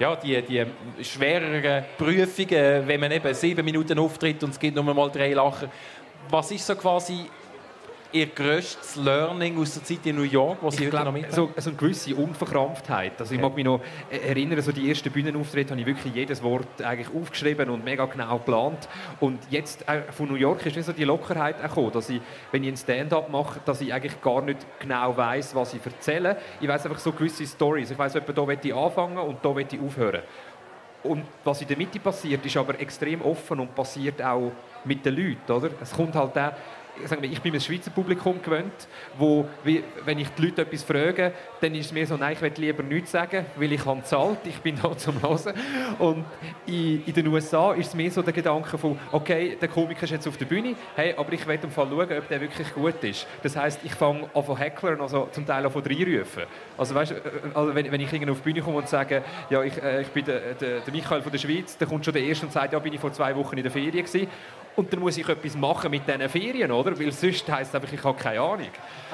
schwereren Prüfungen, wenn man eben 7 Minuten auftritt und es gibt nur mal 3 Lachen. Was ist so quasi Ihr grösstes Learning aus der Zeit in New York, was Sie heute noch mitnehmen? So eine gewisse Unverkrampftheit. Also ich mag mich noch erinnern, so die ersten Bühnenauftritte habe ich wirklich jedes Wort eigentlich aufgeschrieben und mega genau geplant. Und jetzt von New York ist so die Lockerheit gekommen, dass ich, wenn ich ein Stand-up mache, dass ich eigentlich gar nicht genau weiss, was ich erzähle. Ich weiss einfach so gewisse Storys. Ich weiss, etwa da will ich anfangen und da will ich aufhören. Und was in der Mitte passiert, ist aber extrem offen und passiert auch mit den Leuten. Oder? Es kommt halt auch, ich bin ein Schweizer Publikum gewöhnt, wo, wenn ich die Leute etwas frage, dann ist es mir so, nein, ich will lieber nichts sagen, weil ich habe gezahlt, ich bin da zum Hören. Und in den USA ist es mehr so der Gedanke von, okay, der Komiker ist jetzt auf der Bühne, hey, aber ich will im Fall schauen, ob der wirklich gut ist. Das heisst, ich fange an von Hecklern, also zum Teil an von reinrufen. Also weißt, also wenn ich auf die Bühne komme und sage, ja, ich bin der Michael von der Schweiz, dann kommt schon der Erste und sagt, ja, bin ich vor 2 Wochen in der Ferien gewesen. Und dann muss ich etwas machen mit diesen Ferien, oder? Weil sonst heisst es einfach, ich habe keine Ahnung.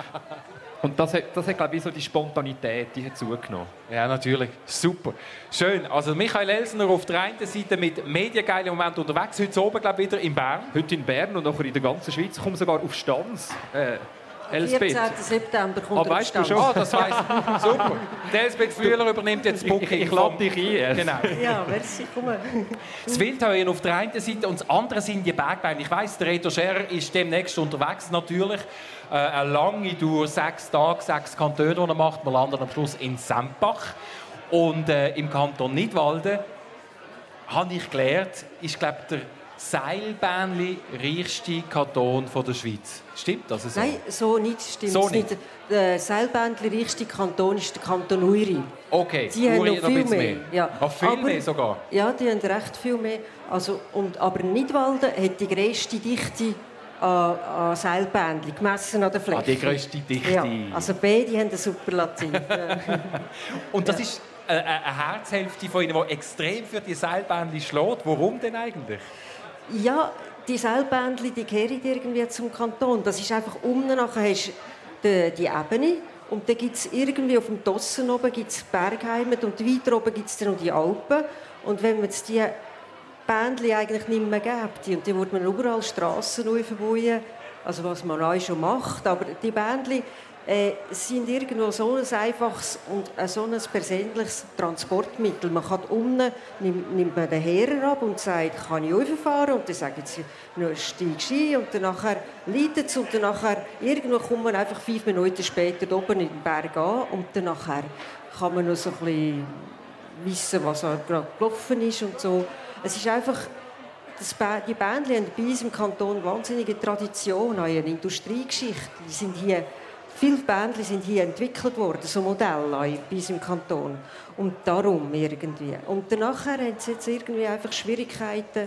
Und das hat glaube ich, so die Spontanität, die hat zugenommen. Ja, natürlich. Super. Schön. Also Michael Elsener auf der einen Seite mit mediengeilen Moment unterwegs. Heute oben, glaube ich, wieder in Bern. Heute in Bern und nachher in der ganzen Schweiz. Ich komme sogar auf Stanz. 14. September kommt er auf Stanz. Du schon? Oh, das heisst, super. Elsbeth Fühler übernimmt jetzt das Booking. Ich lade dich ein. Genau. Ja, merci, komm. Das Wildheuer auf der einen Seite und das andere sind die Bergbeine. Ich weiss, der Reto Scherer ist demnächst unterwegs, natürlich. Eine lange Tour, 6 Tage, 6 Kantone, die er macht. Wir landen am Schluss in Sempach. Und im Kanton Nidwalden, habe ich gelernt, ist, glaube ich, der Seilbähnli reichste Kanton der Schweiz. Stimmt das so? Nein, so nicht. Stimmt so nicht. Nicht. Der Seilbähnli reichste Kanton ist der Kanton Uri. Okay, die Uri haben noch viel mehr. Ja. Viel mehr sogar? Ja, die haben recht viel mehr. Also, aber Nidwalden hat die grösste Dichte an Seilbähnli, gemessen an der Fläche. Die grösste Dichte. Ja, also beide haben einen Superlativ. Und das ist eine Herzhälfte von ihnen, die extrem für die Seilbähnli schlägt. Warum denn eigentlich? Ja, die Seilbändli, die gehören irgendwie zum Kanton. Das ist einfach unten nachher hast die Ebene und dann gibt es irgendwie auf dem Dossen oben gibt's Bergheimat und weiter oben gibt es dann noch die Alpen. Und wenn man jetzt die Bändli eigentlich nicht mehr gibt, und die würde man überall Strassen neu verbauen, also was man auch schon macht, aber die Bändli sind irgendwo so ein einfaches und so ein persönliches Transportmittel. Man kann unten, nimmt man den Herren ab und sagt, kann ich rauffahren? Und dann sagen sie, steigst ein und dann leitet es und dann irgendwo kommt man einfach 5 Minuten später oben in den Berg an und dann kann man noch so ein bisschen wissen, was gerade gelaufen ist und so. Es ist einfach, die Bändli haben bei uns im Kanton wahnsinnige Tradition, eine Industriegeschichte. Die sind hier viele Bändchen sind hier entwickelt worden, so Modelle bei uns im Kanton. Und darum irgendwie. Und danach haben sie jetzt irgendwie einfach Schwierigkeiten.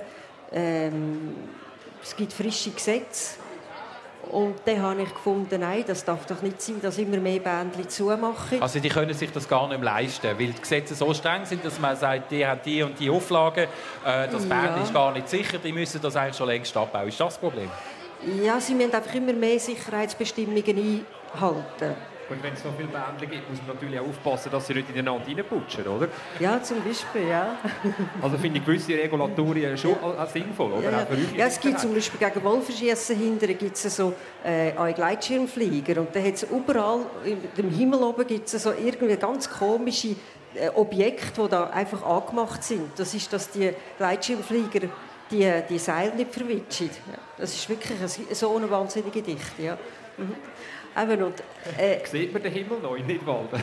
Es gibt frische Gesetze. Und dann habe ich gefunden, nein, das darf doch nicht sein, dass immer mehr Bändchen zumachen. Also die können sich das gar nicht mehr leisten, weil die Gesetze so streng sind, dass man sagt, die haben die und die Auflagen, das Bändchen ist gar nicht sicher, die müssen das eigentlich schon längst abbauen. Ist das das Problem? Ja, sie müssen einfach immer mehr Sicherheitsbestimmungen einhalten. Und wenn es so viele Bändchen gibt, muss man natürlich auch aufpassen, dass sie nicht ineinander reinputschen, oder? Ja, zum Beispiel, ja. Also finde ich gewisse Regulatorien schon auch sinnvoll, oder? Ja, ja, es gibt zum Beispiel gegen Wolfenschiessen hinten gibt's so Gleitschirmflieger und da hat es überall im Himmel oben gibt's so irgendwie ganz komische Objekte, die da einfach angemacht sind. Das ist, dass die Gleitschirmflieger die Seile nicht verwitschen. Ja, das ist wirklich so eine wahnsinnige Dichte. Ja. Mhm. Eben, und, sieht man den Himmel noch in Nidwalden?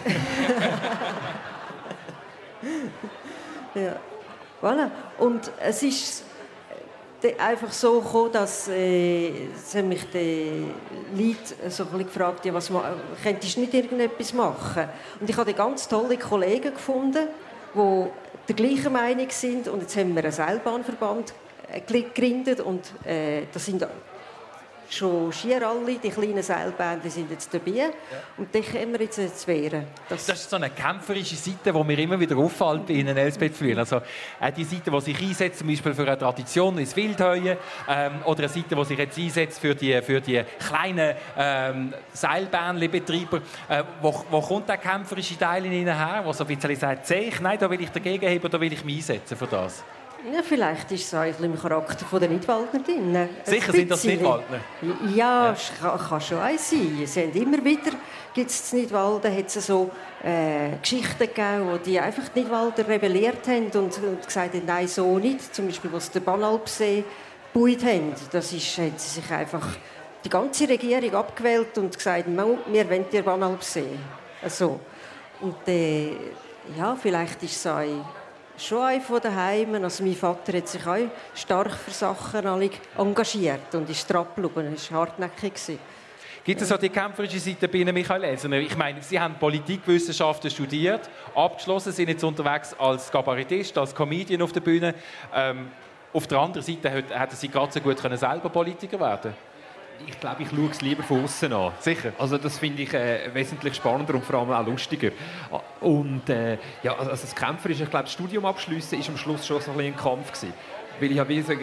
Ja, voilà. Und es ist einfach so gekommen, dass mich die Leute so ein bisschen gefragt haben, könntest du nicht irgendetwas machen? Und ich habe ganz tolle Kollegen gefunden, die der gleichen Meinung sind. Und jetzt haben wir einen Seilbahnverband gegründet und das sind schon schier alle, die kleinen Seilbändchen sind jetzt dabei. Ja. Und die können wir jetzt wehren. Das ist so eine kämpferische Seite, die mir immer wieder auffällt bei Ihnen, Elsbeth Flüel. Also die Seite, die sich einsetzt, zum Beispiel für eine Tradition ins Wildheuen, oder eine Seite, die sich jetzt einsetzt für die kleinen Seilbähnchen-Betreiber. Wo kommt der kämpferische Teil in Ihnen her, der so ein bisschen sagt, nein, da will ich dagegen haben, da will ich mich einsetzen für das? Ja, vielleicht ist es auch im Charakter der Nidwaldner drin. Sicher sind das Nidwaldner? Ja, kann schon eins sein. Sie haben immer wieder, gibt's in Nidwalden, hat es so Geschichten gegeben, wo die einfach die Nidwalder rebelliert haben und gesagt haben, nein, so nicht. Zum Beispiel, als sie den Banalpsee gebaut haben. Das ist, haben sie sich einfach die ganze Regierung abgewählt und gesagt, wir wollen den Banalpsee. Also, und ja, vielleicht ist es auch schon ein von daheim. Also mein Vater hat sich auch stark für Sachen engagiert und ist drangeblieben, er war hartnäckig. Gibt es auch die kämpferische Seite bei Ihnen, Michael Elsener? Ich meine, Sie haben Politikwissenschaften studiert, abgeschlossen, sind jetzt unterwegs als Kabarettist, als Comedian auf der Bühne. Auf der anderen Seite hätten Sie gerade so gut selber Politiker werden. Ich glaube, ich schaue es lieber von außen an. Sicher. Also das finde ich wesentlich spannender und vor allem auch lustiger. Und ja, also das Kämpferische, ich glaube, das Studium abschliessen war am Schluss schon so ein bisschen ein Kampf gewesen. Weil ich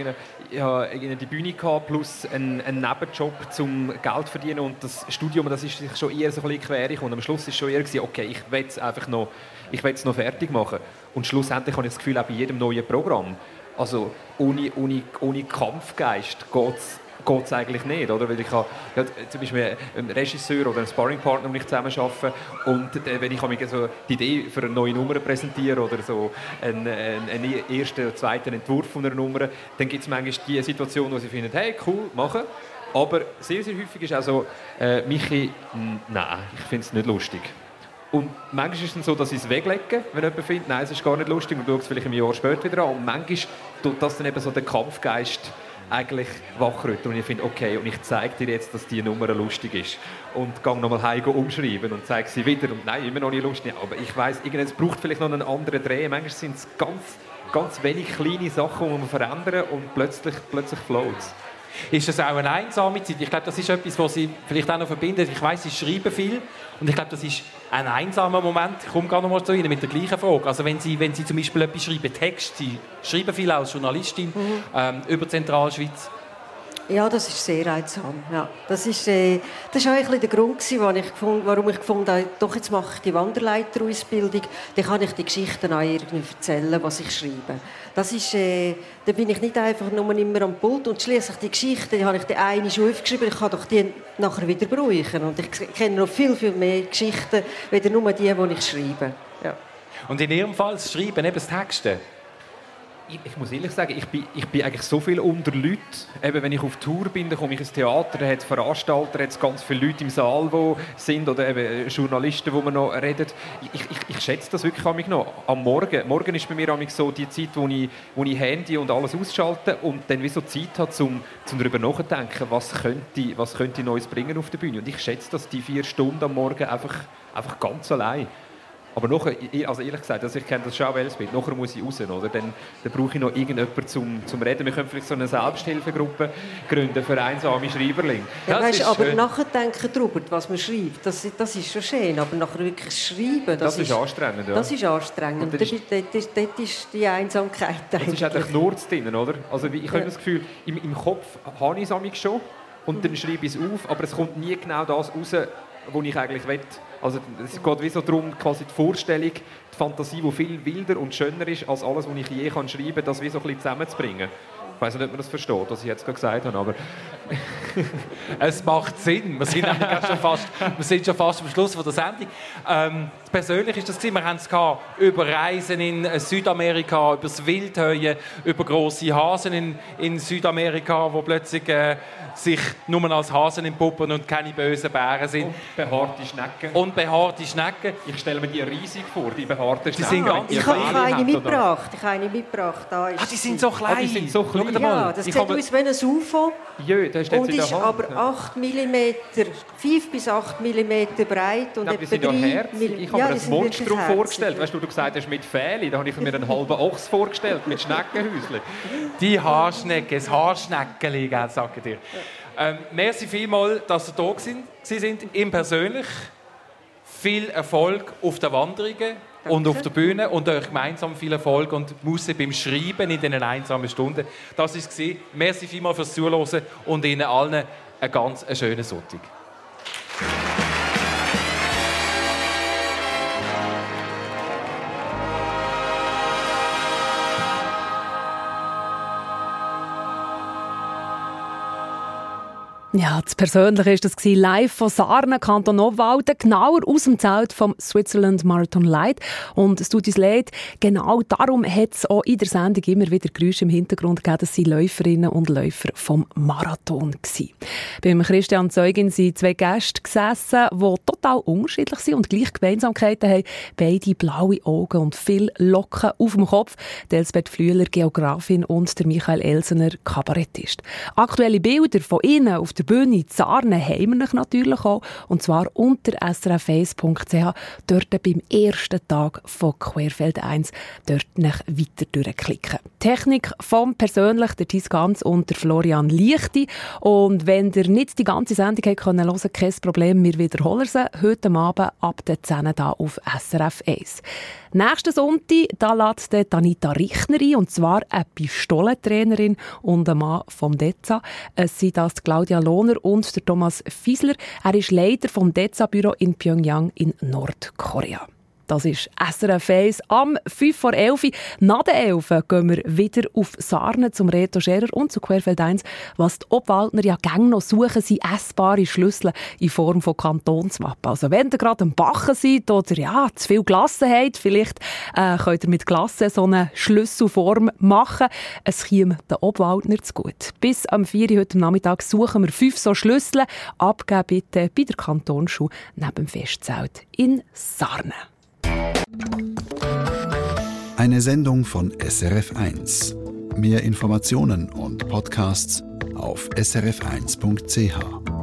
habe die Bühne gehabt, plus einen Nebenjob zum Geld zu verdienen, und das Studium, das ist sich schon eher so ein bisschen querig, und am Schluss war schon eher okay, ich will es einfach noch fertig machen. Und schlussendlich habe ich das Gefühl, auch bei jedem neuen Programm, also ohne Kampfgeist geht es eigentlich nicht, oder? Weil ich habe zum Beispiel einen Regisseur oder einen Sparringpartner, mit dem ich zusammen arbeite, und wenn ich so die Idee für eine neue Nummer präsentiere oder so einen ersten oder zweiten Entwurf von einer Nummer, dann gibt es manchmal die Situation, wo sie finden, hey, cool, machen. Aber sehr, sehr häufig ist auch so, Michi, nein, ich finde es nicht lustig. Und manchmal ist es dann so, dass ich es weglege, wenn jemand findet, nein, es ist gar nicht lustig, und schaue es vielleicht ein Jahr später wieder an. Und manchmal tut das dann eben so den Kampfgeist eigentlich wachrütteln, und ich finde, okay, und ich zeige dir jetzt, dass die Nummer lustig ist, und gehe nochmal heim umschreiben und zeige sie wieder, und nein, immer noch nicht lustig, aber ich weiss, es braucht vielleicht noch einen anderen Dreh, manchmal sind es ganz wenig kleine Sachen, die man verändern, und plötzlich float es. Ist das auch eine einsame Zeit? Ich glaube, das ist etwas, was Sie vielleicht auch noch verbinden. Ich weiss, Sie schreiben viel, und ich glaube, das ist ein einsamer Moment. Ich komme gerade noch mal zu Ihnen mit der gleichen Frage. Also wenn Sie zum Beispiel etwas schreiben, Text, Sie schreiben viel als Journalistin über die Zentralschweiz. Ja, das ist sehr einsam. Ja. Das ist auch ein bisschen der Grund, warum ich gefunden habe, doch, jetzt mache ich die Wanderleiterausbildung, dann kann ich die Geschichten auch irgendwie erzählen, was ich schreibe. Das ist, da bin ich nicht einfach nur immer am Pult, und schliesslich die Geschichten, die habe ich die eine schon aufgeschrieben, ich kann doch die nachher wieder brauchen. Und ich kenne noch viel, viel mehr Geschichten, als nur die ich schreibe. Ja. Und in Ihrem Fall das Schreiben, eben das Texten? Ich muss ehrlich sagen, ich bin eigentlich so viel unter Leuten. Eben, wenn ich auf Tour bin, dann komme ich ins Theater, da hat es Veranstalter, da hat es ganz viele Leute im Saal, die sind, oder eben Journalisten, die man noch reden. Ich schätze das wirklich noch. Am Morgen. Morgen ist bei mir so die Zeit, wo ich Handy und alles ausschalte und dann wie so Zeit habe, um darüber nachzudenken, was könnte Neues bringen auf der Bühne. Und ich schätze das, die 4 Stunden am Morgen einfach ganz allein. Aber nachher, also ehrlich gesagt, also ich kenne das schon auch Elsbeth, nachher muss ich raus, oder? Dann brauche ich noch irgendjemanden zum Reden. Wir können vielleicht so eine Selbsthilfegruppe gründen für einsame Schreiberlinge. Ja, weißt, aber nachdenken darüber, was man schreibt, das ist schon schön, aber nachher wirklich schreiben, das ist anstrengend. Ja. Das ist anstrengend. Dort ist die Einsamkeit eigentlich. Das ist eigentlich nur drin, oder? Also ich habe das Gefühl, im Kopf habe ich es schon und dann schreibe ich es auf, aber es kommt nie genau das raus, was ich eigentlich will. Also es geht wie so darum, quasi die Vorstellung, die Fantasie, die viel wilder und schöner ist, als alles, was ich je schreiben kann, das wie so ein bisschen zusammenzubringen. Ich weiss nicht, ob man das versteht, was ich jetzt gerade gesagt habe, aber... Es macht Sinn. Wir sind schon fast am Schluss der Sendung. Persönlich ist das, wir haben es über Reisen in Südamerika, über das Wildhöhen, über grosse Hasen in Südamerika, die plötzlich sich nur als Hasen entpuppen und keine bösen Bären sind. Und behaarte Schnecken. Ich stelle mir die riesig vor, die behaarten Schnecken. Ich habe eine mitgebracht. Die sind so klein. Die sind so klein. Ja, das sieht aus wie ein UFO. Jö, da und ist aber 8 mm, 5 bis 8 mm breit und etwa 3 mm. Ich habe mir ein Monstrum vorgestellt. Weißt du gesagt hast, mit Fählen, da habe ich mir einen halben Ochs vorgestellt, mit Schneckenhäuschen. Die Haarschnecke, das Haarschneckeli, sage ich dir. Merci vielmals, dass Sie da sind, ihm persönlich. Viel Erfolg auf den Wanderungen und auf der Bühne und euch gemeinsam viel Erfolg und Muße beim Schreiben in diesen einsamen Stunden. Das war es. Merci vielmals fürs Zuhören und Ihnen allen einen ganz schönen Sonntag. Ja, das Persönliche war das live von Sarnen, Kanton Obwalden, genauer aus dem Zelt vom Switzerland Marathon Light. Und es tut uns leid, genau darum hat es auch in der Sendung immer wieder Geräusche im Hintergrund gegeben, dass sie Läuferinnen und Läufer vom Marathon waren. Beim Christian Zeugin sind 2 Gäste gesessen, die total unterschiedlich sind und gleich Gemeinsamkeiten haben. Beide blaue Augen und viel Locken auf dem Kopf. Elsbeth Flüeler, Geografin, und der Michael Elsener, Kabarettist. Aktuelle Bilder von ihnen auf der Bühne in Sarnen haben wir natürlich auch, und zwar unter srf1.ch, dort beim ersten Tag von Querfeld 1, dort nach weiter durchklicken. Technik vom persönlich der Thies Ganz und der Florian Lichti. Und wenn ihr nicht die ganze Sendung hören konnte, kein Problem, wir wiederholen sie heute Abend ab der 10 da auf SRF 1. Nächsten Sonntag da lädt Anita Richner ein, und zwar eine Pistolentrainerin und ein Mann vom DEZA. Es sind das Claudia Lohner und der Thomas Fiesler. Er ist Leiter vom DEZA-Büro in Pyongyang in Nordkorea. Das ist SRF 1 am 5 vor 11. Nach der 11 gehen wir wieder auf Sarnen zum Reto Scherer und zu Querfeld 1. Was die Obwaldner ja gerne noch suchen, sind essbare Schlüssel in Form von Kantonswappen. Also wenn ihr gerade am Bachen seid oder ja, zu viel Glasse habt, vielleicht könnt ihr mit Glasse so eine Schlüsselform machen. Es käme den Obwaldner zu gut. Bis am 4 Uhr heute Nachmittag suchen wir 5 so Schlüssel. Abgeben bitte bei der Kantonsschule neben dem Festzelt in Sarnen. Eine Sendung von SRF 1. Mehr Informationen und Podcasts auf srf1.ch.